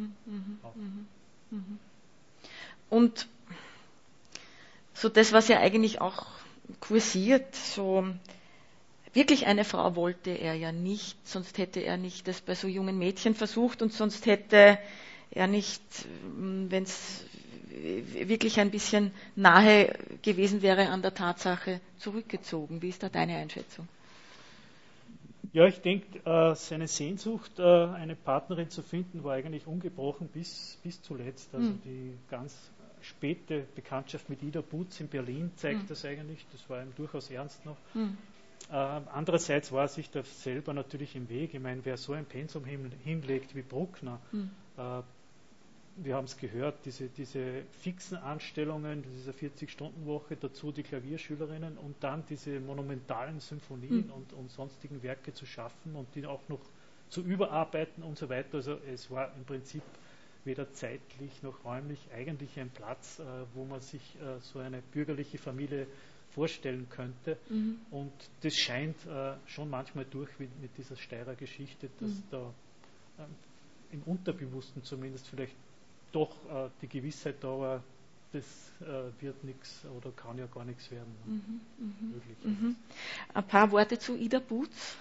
Und so das, was ja eigentlich auch kursiert, so wirklich eine Frau wollte er ja nicht, sonst hätte er nicht das bei so jungen Mädchen versucht und sonst hätte er nicht, wenn es wirklich ein bisschen nahe gewesen wäre an der Tatsache, zurückgezogen. Wie ist da deine Einschätzung? Ja, ich denke, seine Sehnsucht, eine Partnerin zu finden, war eigentlich ungebrochen bis zuletzt. Also die ganz späte Bekanntschaft mit Ida Butz in Berlin zeigt das eigentlich. Das war ihm durchaus ernst noch. Andererseits war er sich da selber natürlich im Weg. Ich meine, wer so ein Pensum hinlegt wie Bruckner, wir haben es gehört, diese fixen Anstellungen, diese 40-Stunden-Woche, dazu die Klavierschülerinnen und dann diese monumentalen Symphonien und sonstigen Werke zu schaffen und die auch noch zu überarbeiten und so weiter. Also es war im Prinzip weder zeitlich noch räumlich eigentlich ein Platz, wo man sich so eine bürgerliche Familie vorstellen könnte. Und das scheint schon manchmal durch mit dieser Steirer Geschichte, dass da im Unterbewussten zumindest vielleicht doch die Gewissheit da war, das wird nichts oder kann ja gar nichts werden. Ein paar Worte zu Ida Butz.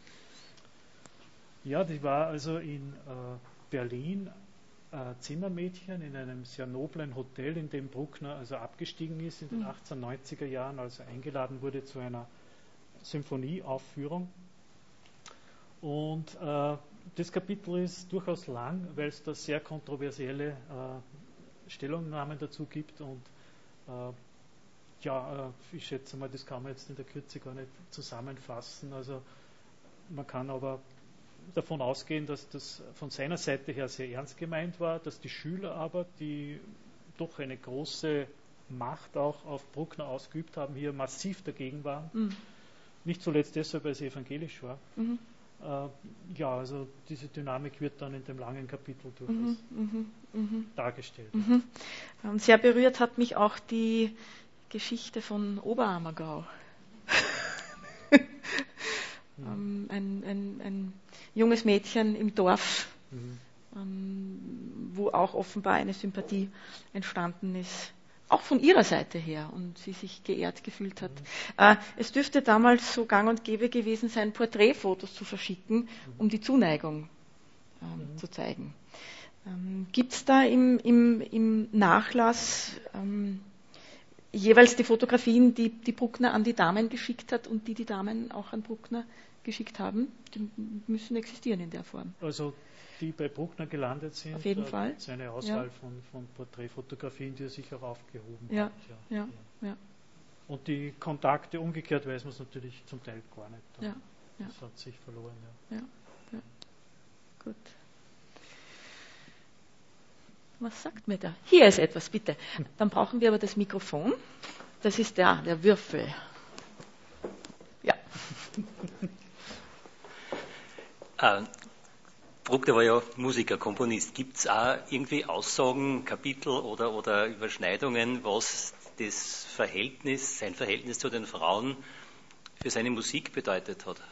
Ja, die war also in Berlin Zimmermädchen in einem sehr noblen Hotel, in dem Bruckner also abgestiegen ist in den 1890er Jahren, als er eingeladen wurde zu einer Symphonieaufführung. Und das Kapitel ist durchaus lang, weil es da sehr kontroversielle Stellungnahmen dazu gibt und ich schätze mal, das kann man jetzt in der Kürze gar nicht zusammenfassen. Also man kann aber davon ausgehen, dass das von seiner Seite her sehr ernst gemeint war, dass die Schüler aber, die doch eine große Macht auch auf Bruckner ausgeübt haben, hier massiv dagegen waren. Nicht zuletzt deshalb, weil sie evangelisch war. Also diese Dynamik wird dann in dem langen Kapitel durchaus dargestellt. Sehr berührt hat mich auch die Geschichte von Oberammergau. Ein junges Mädchen im Dorf, wo auch offenbar eine Sympathie entstanden ist, auch von ihrer Seite her und sie sich geehrt gefühlt hat. Es dürfte damals so gang und gäbe gewesen sein, Porträtfotos zu verschicken, um die Zuneigung zu zeigen. Gibt es da im Nachlass jeweils die Fotografien, die Bruckner an die Damen geschickt hat und die Damen auch an Bruckner geschickt haben? Die müssen existieren in der Form. Also die bei Bruckner gelandet sind, auf jeden Fall. Gibt es eine Auswahl von Porträtfotografien, die er sich auch aufgehoben hat. Ja. Und die Kontakte umgekehrt weiß man es natürlich zum Teil gar nicht. Das hat sich verloren. Ja. Gut. Was sagt mir da? Hier ist etwas, bitte. Dann brauchen wir aber das Mikrofon. Das ist der Würfel. Ja. Bruckner war ja Musiker, Komponist. Gibt es auch irgendwie Aussagen, Kapitel oder Überschneidungen, was sein Verhältnis zu den Frauen für seine Musik bedeutet hat?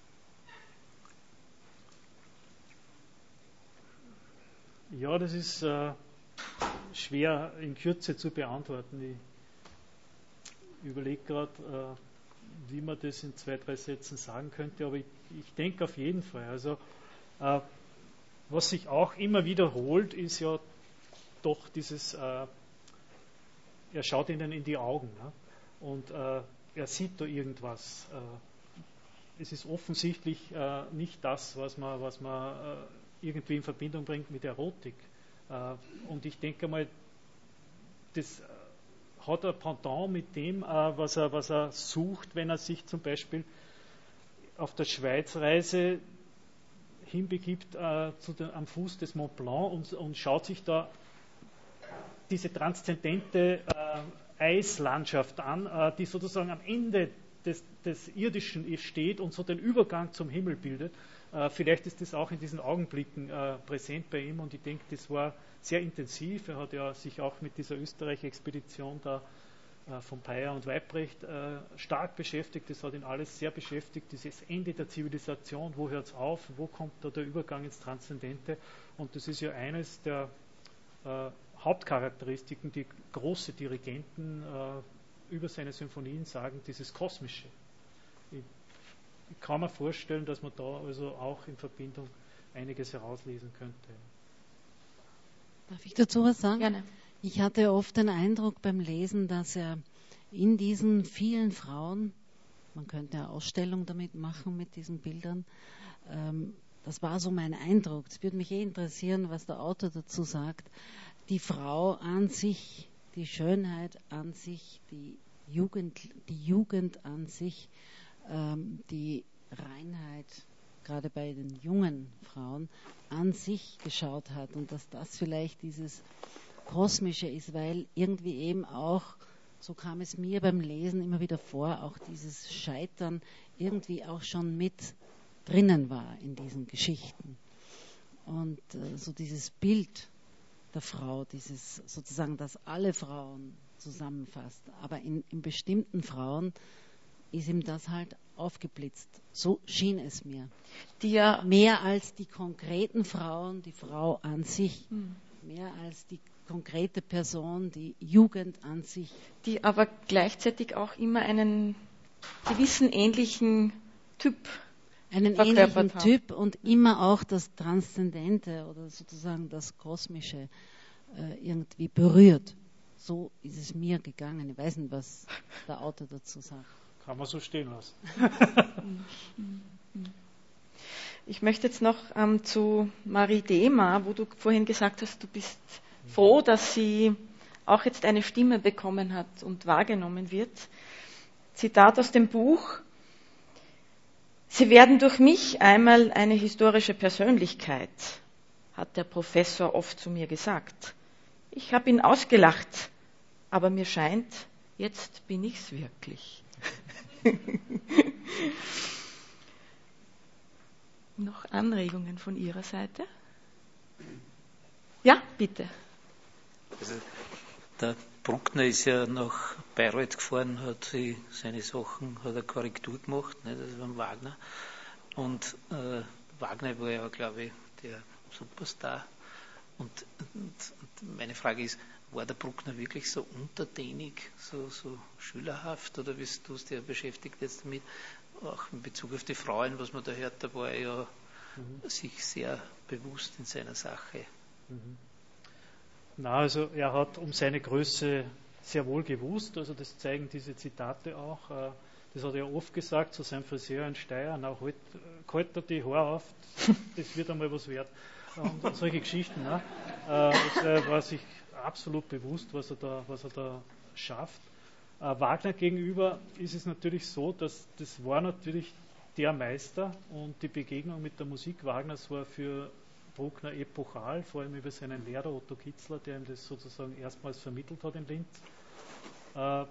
Ja, das ist schwer in Kürze zu beantworten. Ich überlege gerade, wie man das in 2, 3 Sätzen sagen könnte, aber ich denke auf jeden Fall. Also was sich auch immer wiederholt, ist ja doch dieses, er schaut ihnen in die Augen, ne? Und er sieht da irgendwas. Es ist offensichtlich nicht das, was man irgendwie in Verbindung bringt mit Erotik. Und ich denke mal, das hat ein Pendant mit dem, was er sucht, wenn er sich zum Beispiel auf der Schweizreise hinbegibt am Fuß des Mont Blanc und schaut sich da diese transzendente Eislandschaft an, die sozusagen am Ende des Irdischen steht und so den Übergang zum Himmel bildet. Vielleicht ist das auch in diesen Augenblicken präsent bei ihm und ich denke, das war sehr intensiv. Er hat ja sich auch mit dieser Österreich-Expedition da von Peyer und Weibrecht stark beschäftigt. Das hat ihn alles sehr beschäftigt. Dieses Ende der Zivilisation, wo hört es auf, wo kommt da der Übergang ins Transzendente? Und das ist ja eines der Hauptcharakteristiken, die große Dirigenten über seine Symphonien sagen, dieses Kosmische. Ich kann mir vorstellen, dass man da also auch in Verbindung einiges herauslesen könnte. Darf ich dazu was sagen? Gerne. Ich hatte oft den Eindruck beim Lesen, dass er in diesen vielen Frauen, man könnte eine Ausstellung damit machen mit diesen Bildern, das war so mein Eindruck. Es würde mich interessieren, was der Autor dazu sagt. Die Frau an sich, die Schönheit an sich, die Jugend an sich, die Reinheit, gerade bei den jungen Frauen, an sich geschaut hat und dass das vielleicht dieses Kosmische ist, weil irgendwie eben auch, so kam es mir beim Lesen immer wieder vor, auch dieses Scheitern irgendwie auch schon mit drinnen war in diesen Geschichten. Und so dieses Bild der Frau, dieses sozusagen, das alle Frauen zusammenfasst, aber in bestimmten Frauen ist ihm das halt aufgeblitzt. So schien es mir. Die ja mehr als die konkreten Frauen, die Frau an sich, mehr als die konkrete Person, die Jugend an sich. Die aber gleichzeitig auch immer einen gewissen ähnlichen Typ Ähnlichen Typ und immer auch das Transzendente oder sozusagen das Kosmische irgendwie berührt. So ist es mir gegangen. Ich weiß nicht, was der Autor dazu sagt. Kann man so stehen lassen. Ich möchte jetzt noch zu Marie Dehmer, wo du vorhin gesagt hast, du bist froh, dass sie auch jetzt eine Stimme bekommen hat und wahrgenommen wird. Zitat aus dem Buch: Sie werden durch mich einmal eine historische Persönlichkeit, hat der Professor oft zu mir gesagt. Ich habe ihn ausgelacht, aber mir scheint, jetzt bin ich's wirklich. Noch Anregungen von Ihrer Seite? Ja, bitte. Also, der Bruckner ist ja nach Bayreuth gefahren, hat seine Sachen, hat eine Korrektur gemacht, nicht, also beim Wagner. Und Wagner war ja, glaube ich, der Superstar. Und meine Frage ist, war der Bruckner wirklich so untertänig, so schülerhaft, oder wie du es dir beschäftigt jetzt damit, auch in Bezug auf die Frauen, was man da hört, da war er ja sich sehr bewusst in seiner Sache. Na, also er hat um seine Größe sehr wohl gewusst, also das zeigen diese Zitate auch. Das hat er oft gesagt zu seinem Friseur in Steyr, na, halt er die Haare auf, das wird einmal was wert. Und solche Geschichten. Ne? Das war sich absolut bewusst, was er da schafft. Wagner gegenüber ist es natürlich so, dass das war natürlich der Meister und die Begegnung mit der Musik Wagners war für Bruckner epochal, vor allem über seinen Lehrer Otto Kitzler, der ihm das sozusagen erstmals vermittelt hat in Linz.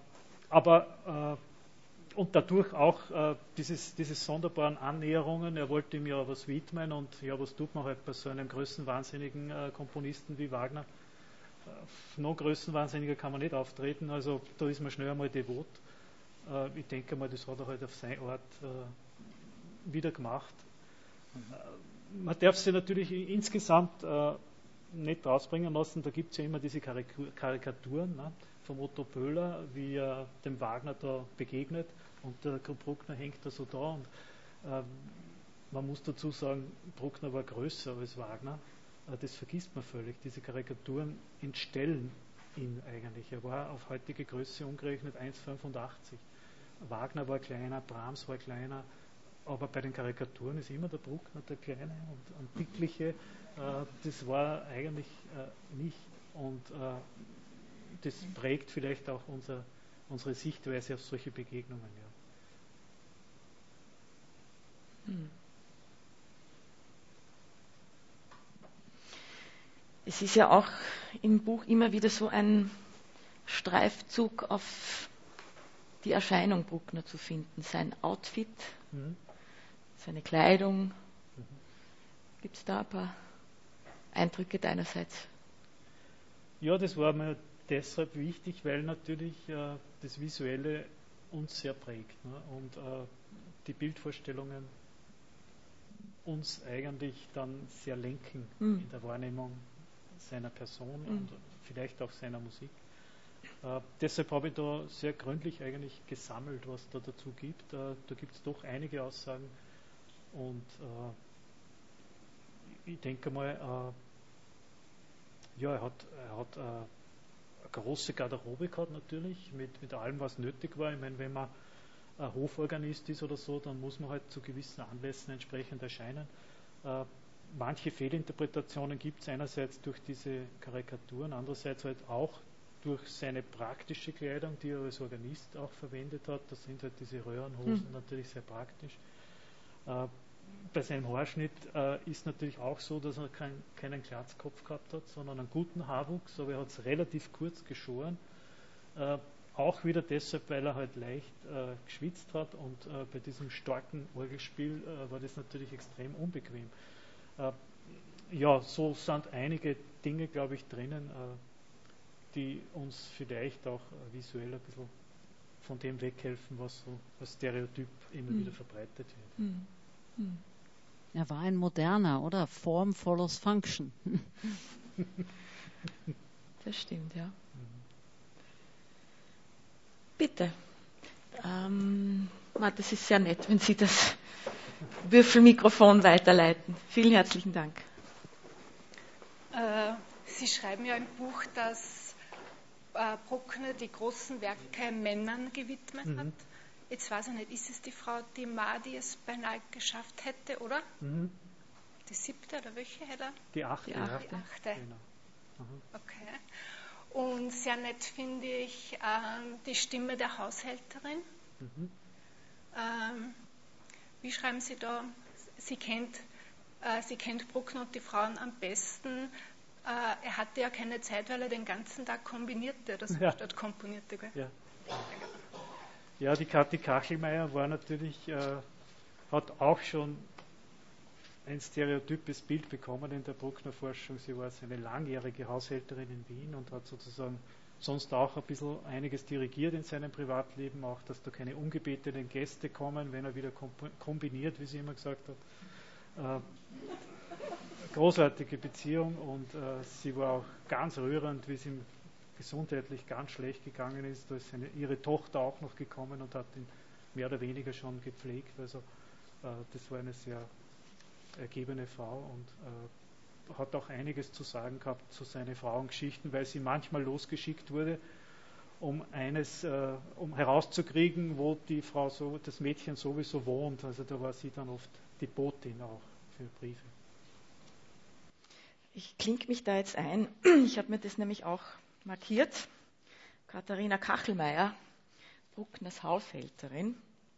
Und dadurch auch diese sonderbaren Annäherungen. Er wollte ihm ja was widmen und ja, was tut man halt bei so einem größenwahnsinnigen Komponisten wie Wagner? Noch größenwahnsinniger kann man nicht auftreten, also da ist man schnell einmal devot. Ich denke mal, das hat er halt auf seine Art wieder gemacht. Man darf sie natürlich insgesamt nicht rausbringen lassen, da gibt es ja immer diese Karikaturen, ne, vom Otto Böhler, wie er dem Wagner da begegnet und der Bruckner hängt da so da und man muss dazu sagen, Bruckner war größer als Wagner, das vergisst man völlig, diese Karikaturen entstellen ihn eigentlich, er war auf heutige Größe umgerechnet 1,85. Wagner war kleiner, Brahms war kleiner, aber bei den Karikaturen ist immer der Bruckner der Kleine und Dickliche, das war eigentlich nicht. Und das prägt vielleicht auch unsere Sichtweise auf solche Begegnungen. Ja. Es ist ja auch im Buch immer wieder so ein Streifzug auf die Erscheinung Bruckner zu finden. Sein Outfit, seine Kleidung. Gibt es da ein paar Eindrücke deinerseits? Ja, das war mir deshalb wichtig, weil natürlich das Visuelle uns sehr prägt, ne? Und die Bildvorstellungen uns eigentlich dann sehr lenken in der Wahrnehmung seiner Person und vielleicht auch seiner Musik. Deshalb habe ich da sehr gründlich eigentlich gesammelt, was da dazu gibt. Da gibt es doch einige Aussagen und ich denke mal, ja, er hat eine große Garderobe gehabt natürlich, mit allem, was nötig war. Ich meine, wenn man ein Hoforganist ist oder so, dann muss man halt zu gewissen Anlässen entsprechend erscheinen. Manche Fehlinterpretationen gibt es einerseits durch diese Karikaturen, andererseits halt auch durch seine praktische Kleidung, die er als Organist auch verwendet hat. Das sind halt diese Röhrenhosen natürlich sehr praktisch. Bei seinem Haarschnitt ist natürlich auch so, dass er keinen Glatzkopf gehabt hat, sondern einen guten Haarwuchs, aber er hat es relativ kurz geschoren. Auch wieder deshalb, weil er halt leicht geschwitzt hat und bei diesem starken Orgelspiel war das natürlich extrem unbequem. Ja, so sind einige Dinge, glaube ich, drinnen, die uns vielleicht auch visuell ein bisschen von dem weghelfen, was so als Stereotyp immer wieder verbreitet wird. Er war ein moderner, oder? Form follows function. Das stimmt, ja. Bitte. Das ist sehr nett, wenn Sie das Würfelmikrofon weiterleiten. Vielen herzlichen Dank. Sie schreiben ja im Buch, dass Bruckner die großen Werke Männern gewidmet hat. Jetzt weiß ich nicht, ist es die Frau Dumas, die es beinahe geschafft hätte, oder? Die 7. oder welche hätte er? Die 8. Die 8. Genau. Okay. Und sehr nett finde ich die Stimme der Haushälterin. Wie schreiben Sie da? Sie kennt Bruckner und die Frauen am besten. Er hatte ja keine Zeit, weil er den ganzen Tag kombinierte, statt komponierte. Gell? Ja, die Kathi Kachelmeier war natürlich, hat auch schon ein stereotypes Bild bekommen in der Bruckner-Forschung. Sie war eine langjährige Haushälterin in Wien und hat sozusagen sonst auch ein bisschen einiges dirigiert in seinem Privatleben, auch dass da keine ungebetenen Gäste kommen, wenn er wieder kombiniert, wie sie immer gesagt hat. Großartige Beziehung und sie war auch ganz rührend, wie es ihm gesundheitlich ganz schlecht gegangen ist. Da ist ihre Tochter auch noch gekommen und hat ihn mehr oder weniger schon gepflegt. Also das war eine sehr ergebene Frau und hat auch einiges zu sagen gehabt zu seinen Frauengeschichten, weil sie manchmal losgeschickt wurde, um herauszukriegen, wo die Frau das Mädchen sowieso wohnt. Also da war sie dann oft die Botin auch für Briefe. Ich klinke mich da jetzt ein. Ich habe mir das nämlich auch markiert. Katharina Kachelmeier, Bruckners Haushälterin.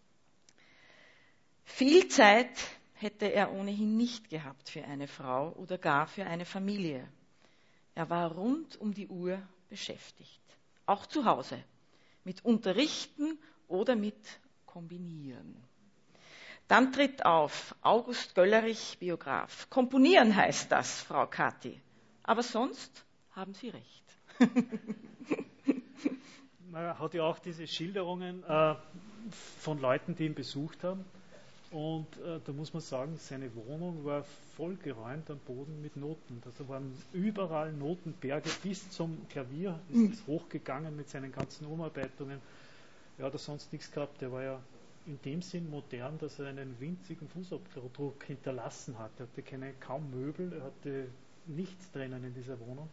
Viel Zeit hätte er ohnehin nicht gehabt für eine Frau oder gar für eine Familie. Er war rund um die Uhr beschäftigt, auch zu Hause, mit Unterrichten oder mit Kombinieren. Dann tritt auf August Göllerich, Biograf. Komponieren heißt das, Frau Kathi. Aber sonst haben Sie recht. Man hat ja auch diese Schilderungen von Leuten, die ihn besucht haben. Und da muss man sagen, seine Wohnung war vollgeräumt am Boden mit Noten. Also waren überall Notenberge bis zum Klavier. Ist es hochgegangen mit seinen ganzen Umarbeitungen. Er hat sonst nichts gehabt. Der war ja in dem Sinn modern, dass er einen winzigen Fußabdruck hinterlassen hat. Er hatte kaum Möbel, er hatte nichts drinnen in dieser Wohnung.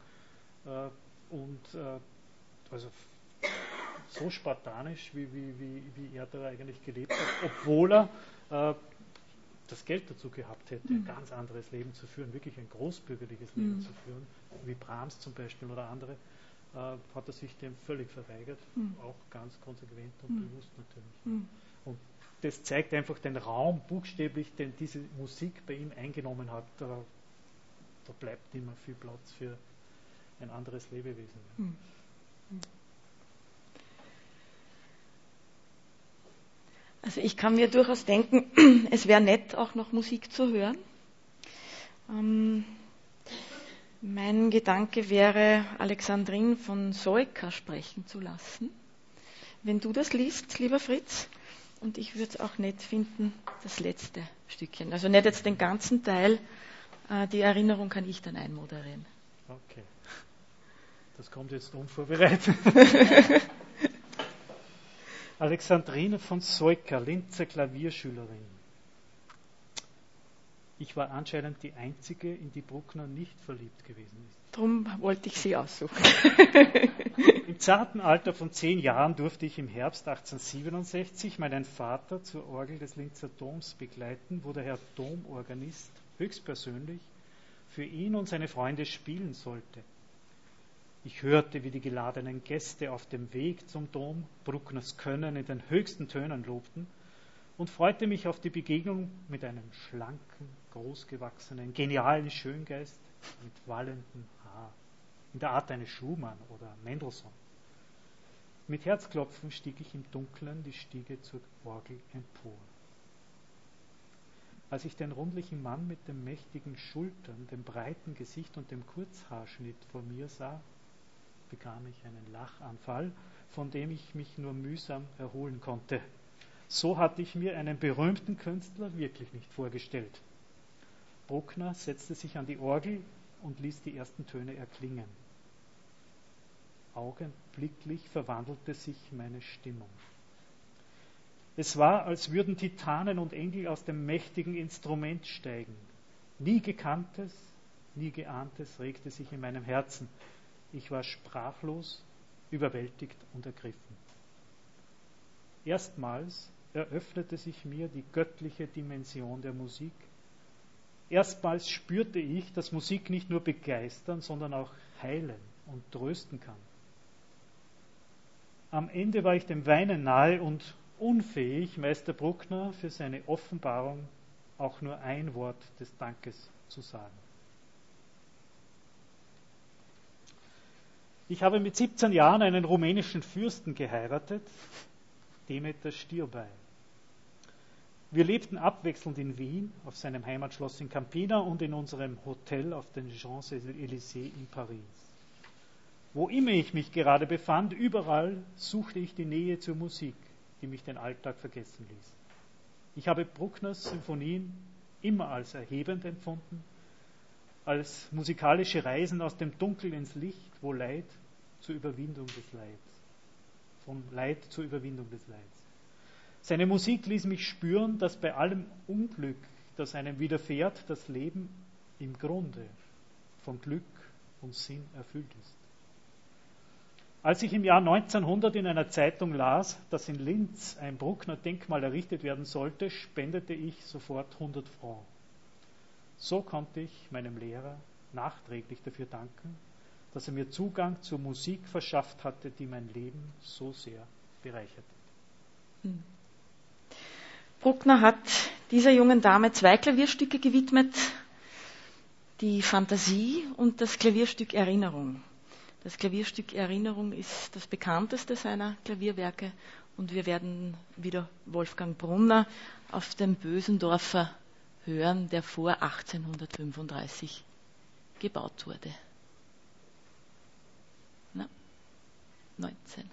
Also so spartanisch, wie er da eigentlich gelebt hat, obwohl er das Geld dazu gehabt hätte, ein ganz anderes Leben zu führen, wirklich ein großbürgerliches Leben zu führen, wie Brahms zum Beispiel oder andere. hat er sich dem völlig verweigert, auch ganz konsequent und bewusst natürlich. Und das zeigt einfach den Raum buchstäblich, den diese Musik bei ihm eingenommen hat. Da bleibt nicht mehr viel Platz für ein anderes Lebewesen. Also ich kann mir durchaus denken, es wäre nett, auch noch Musik zu hören. Mein Gedanke wäre, Alexandrine von Soika sprechen zu lassen. Wenn du das liest, lieber Fritz, und ich würde es auch nett finden, das letzte Stückchen. Also nicht jetzt den ganzen Teil, die Erinnerung kann ich dann einmoderieren. Okay, das kommt jetzt unvorbereitet. Alexandrine von Soika, Linzer Klavierschülerin. Ich war anscheinend die Einzige, in die Bruckner nicht verliebt gewesen ist. Darum wollte ich sie aussuchen. Im zarten Alter von 10 Jahren durfte ich im Herbst 1867 meinen Vater zur Orgel des Linzer Doms begleiten, wo der Herr Domorganist höchstpersönlich für ihn und seine Freunde spielen sollte. Ich hörte, wie die geladenen Gäste auf dem Weg zum Dom Bruckners Können in den höchsten Tönen lobten und freute mich auf die Begegnung mit einem schlanken, großgewachsenen, genialen Schöngeist mit wallendem Haar, in der Art eines Schumann oder Mendelssohn. Mit Herzklopfen stieg ich im Dunkeln die Stiege zur Orgel empor. Als ich den rundlichen Mann mit den mächtigen Schultern, dem breiten Gesicht und dem Kurzhaarschnitt vor mir sah, bekam ich einen Lachanfall, von dem ich mich nur mühsam erholen konnte. So hatte ich mir einen berühmten Künstler wirklich nicht vorgestellt. Bruckner setzte sich an die Orgel und ließ die ersten Töne erklingen. Augenblicklich verwandelte sich meine Stimmung. Es war, als würden Titanen und Engel aus dem mächtigen Instrument steigen. Nie Gekanntes, nie Geahntes regte sich in meinem Herzen. Ich war sprachlos, überwältigt und ergriffen. Erstmals eröffnete sich mir die göttliche Dimension der Musik. Erstmals spürte ich, dass Musik nicht nur begeistern, sondern auch heilen und trösten kann. Am Ende war ich dem Weinen nahe und unfähig, Meister Bruckner für seine Offenbarung auch nur ein Wort des Dankes zu sagen. Ich habe mit 17 Jahren einen rumänischen Fürsten geheiratet, Demeter Stirbey. Wir lebten abwechselnd in Wien, auf seinem Heimatschloss in Campina und in unserem Hotel auf den Champs-Élysées in Paris. Wo immer ich mich gerade befand, überall suchte ich die Nähe zur Musik, die mich den Alltag vergessen ließ. Ich habe Bruckners Symphonien immer als erhebend empfunden, als musikalische Reisen aus dem Dunkel ins Licht, wo Leid zur Überwindung des Leids, von Leid zur Überwindung des Leids. Seine Musik ließ mich spüren, dass bei allem Unglück, das einem widerfährt, das Leben im Grunde von Glück und Sinn erfüllt ist. Als ich im Jahr 1900 in einer Zeitung las, dass in Linz ein Bruckner-Denkmal errichtet werden sollte, spendete ich sofort 100 Francs. So konnte ich meinem Lehrer nachträglich dafür danken, dass er mir Zugang zur Musik verschafft hatte, die mein Leben so sehr bereicherte. Bruckner hat dieser jungen Dame 2 Klavierstücke gewidmet, die Fantasie und das Klavierstück Erinnerung. Das Klavierstück Erinnerung ist das bekannteste seiner Klavierwerke und wir werden wieder Wolfgang Brunner auf dem Bösendorfer hören, der vor 1835 gebaut wurde. 19.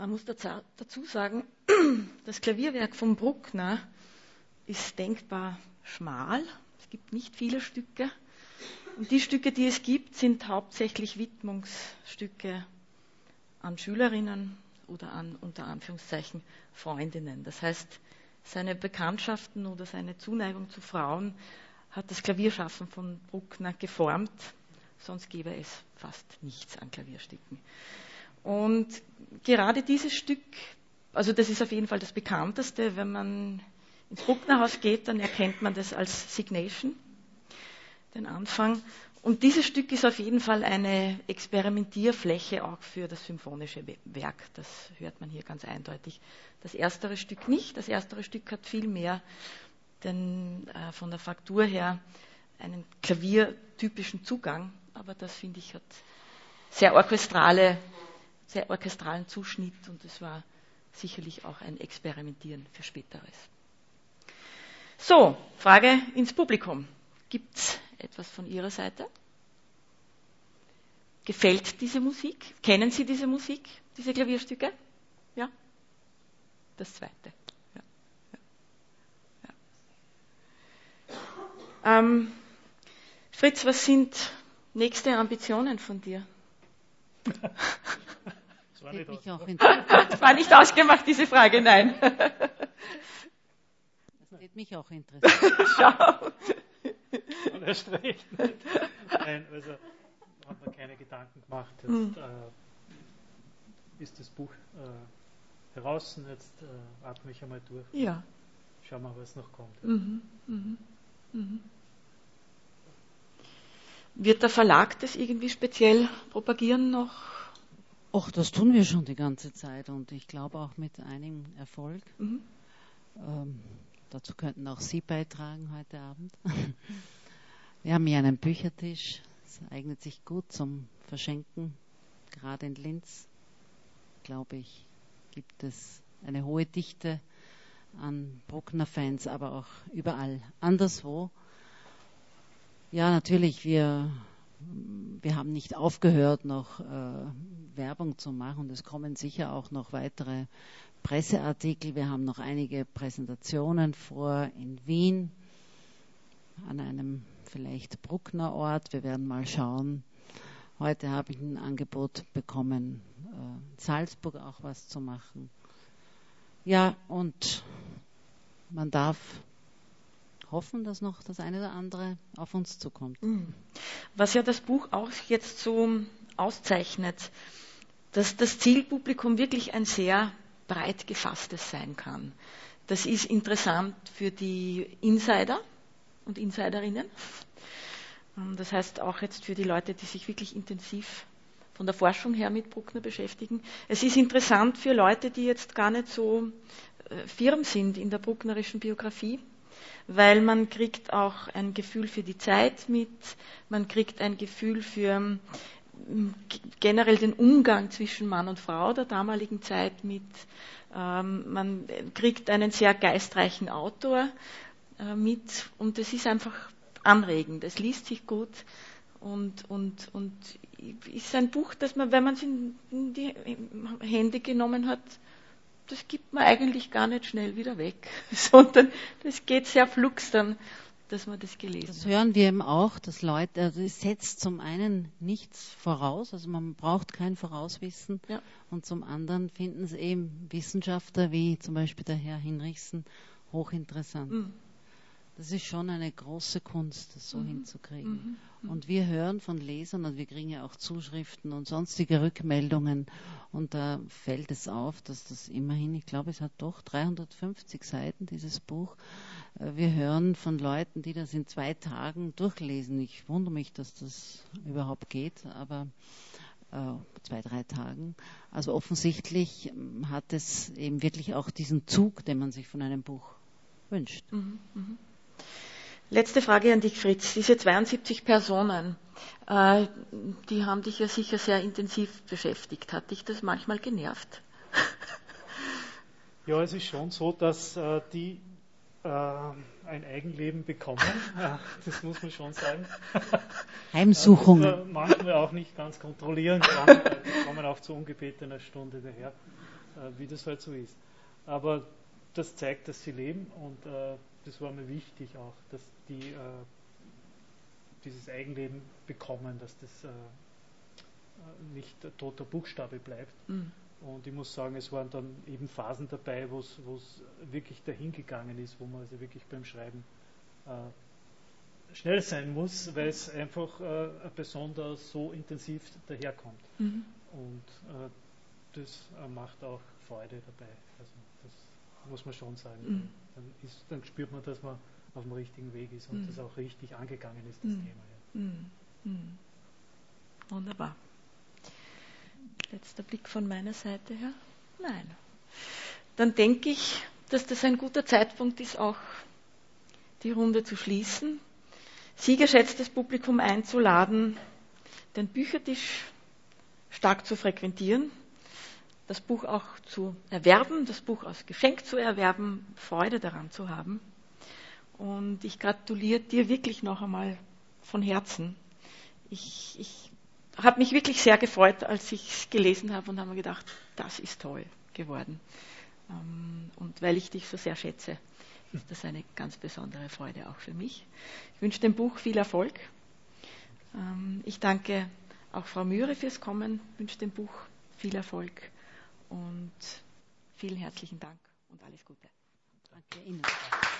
Man muss dazu sagen, das Klavierwerk von Bruckner ist denkbar schmal. Es gibt nicht viele Stücke. Und die Stücke, die es gibt, sind hauptsächlich Widmungsstücke an Schülerinnen oder an, unter Anführungszeichen, Freundinnen. Das heißt, seine Bekanntschaften oder seine Zuneigung zu Frauen hat das Klavierschaffen von Bruckner geformt. Sonst gäbe es fast nichts an Klavierstücken. Und gerade dieses Stück, also das ist auf jeden Fall das bekannteste, wenn man ins Brucknerhaus geht, dann erkennt man das als Signation, den Anfang. Und dieses Stück ist auf jeden Fall eine Experimentierfläche auch für das symphonische Werk. Das hört man hier ganz eindeutig. Das erstere Stück nicht. Das erstere Stück hat viel mehr von der Faktur her einen klaviertypischen Zugang. Aber das, finde ich, hat sehr orchestralen Zuschnitt und es war sicherlich auch ein Experimentieren für Späteres. So, Frage ins Publikum. Gibt es etwas von Ihrer Seite? Gefällt diese Musik? Kennen Sie diese Musik, diese Klavierstücke? Ja? Das zweite. Ja. Fritz, was sind nächste Ambitionen von dir? Das war nicht ausgemacht, diese Frage, nein. Das wird mich auch interessieren. Schau. Und erst recht nicht. Nein, also haben wir keine Gedanken gemacht. Jetzt ist das Buch heraus, jetzt atme ich einmal durch. Ja. Schauen wir, was noch kommt. Wird der Verlag das irgendwie speziell propagieren noch? Ach, das tun wir schon die ganze Zeit und ich glaube auch mit einigem Erfolg. Dazu könnten auch Sie beitragen heute Abend. Wir haben hier einen Büchertisch, das eignet sich gut zum Verschenken. Gerade in Linz, glaube ich, gibt es eine hohe Dichte an Bruckner-Fans, aber auch überall anderswo. Ja, natürlich, wir haben nicht aufgehört, noch Werbung zu machen. Es kommen sicher auch noch weitere Presseartikel. Wir haben noch einige Präsentationen vor in Wien, an einem vielleicht Bruckner-Ort. Wir werden mal schauen. Heute habe ich ein Angebot bekommen, in Salzburg auch was zu machen. Ja, und man darf hoffen, dass noch das eine oder andere auf uns zukommt. Was ja das Buch auch jetzt so auszeichnet, dass das Zielpublikum wirklich ein sehr breit gefasstes sein kann. Das ist interessant für die Insider und Insiderinnen. Das heißt auch jetzt für die Leute, die sich wirklich intensiv von der Forschung her mit Bruckner beschäftigen. Es ist interessant für Leute, die jetzt gar nicht so firm sind in der brucknerischen Biografie, weil man kriegt auch ein Gefühl für die Zeit mit, man kriegt ein Gefühl für generell den Umgang zwischen Mann und Frau der damaligen Zeit mit, man kriegt einen sehr geistreichen Autor mit und es ist einfach anregend, es liest sich gut und ist ein Buch, das man, wenn man es in die Hände genommen hat, das gibt man eigentlich gar nicht schnell wieder weg, sondern das geht sehr flugs dann, dass man das gelesen hat. Das hören wir eben auch, dass Leute, also es setzt zum einen nichts voraus, also man braucht kein Vorauswissen, ja. Und zum anderen finden es eben Wissenschaftler wie zum Beispiel der Herr Hinrichsen hochinteressant. Das ist schon eine große Kunst, das so hinzukriegen. Und wir hören von Lesern und wir kriegen ja auch Zuschriften und sonstige Rückmeldungen und da fällt es auf, dass das immerhin, ich glaube, es hat doch 350 Seiten, dieses Buch. Wir hören von Leuten, die das in 2 Tagen durchlesen. Ich wundere mich, dass das überhaupt geht, aber 2, 3 Tagen. Also offensichtlich hat es eben wirklich auch diesen Zug, den man sich von einem Buch wünscht. Letzte Frage an dich, Fritz. Diese 72 Personen, die haben dich ja sicher sehr intensiv beschäftigt. Hat dich das manchmal genervt? Ja, es ist schon so, dass die ein Eigenleben bekommen. Das muss man schon sagen. Heimsuchungen. Das manchmal auch nicht ganz kontrollieren kann. Die kommen auch zu ungebetener Stunde daher. wie das halt so ist. Aber das zeigt, dass sie leben und das war mir wichtig auch, dass die dieses Eigenleben bekommen, dass das nicht toter Buchstabe bleibt. Und ich muss sagen, es waren dann eben Phasen dabei, wo es wirklich dahin gegangen ist, wo man also wirklich beim Schreiben schnell sein muss, weil es einfach eine Person da so intensiv daherkommt. Und das macht auch Freude dabei. Also das muss man schon sagen. Dann spürt man, dass man auf dem richtigen Weg ist und das auch richtig angegangen ist, das Thema. Wunderbar. Letzter Blick von meiner Seite her. Nein. Dann denke ich, dass das ein guter Zeitpunkt ist, auch die Runde zu schließen. Sie, geschätztes Publikum, einzuladen, den Büchertisch stark zu frequentieren, das Buch auch zu erwerben, das Buch als Geschenk zu erwerben, Freude daran zu haben. Und ich gratuliere dir wirklich noch einmal von Herzen. Ich habe mich wirklich sehr gefreut, als ich es gelesen habe und habe mir gedacht, das ist toll geworden. Und weil ich dich so sehr schätze, ist das eine ganz besondere Freude auch für mich. Ich wünsche dem Buch viel Erfolg. Ich danke auch Frau Mühre fürs Kommen, wünsche dem Buch viel Erfolg und vielen herzlichen Dank und alles Gute. Danke Ihnen.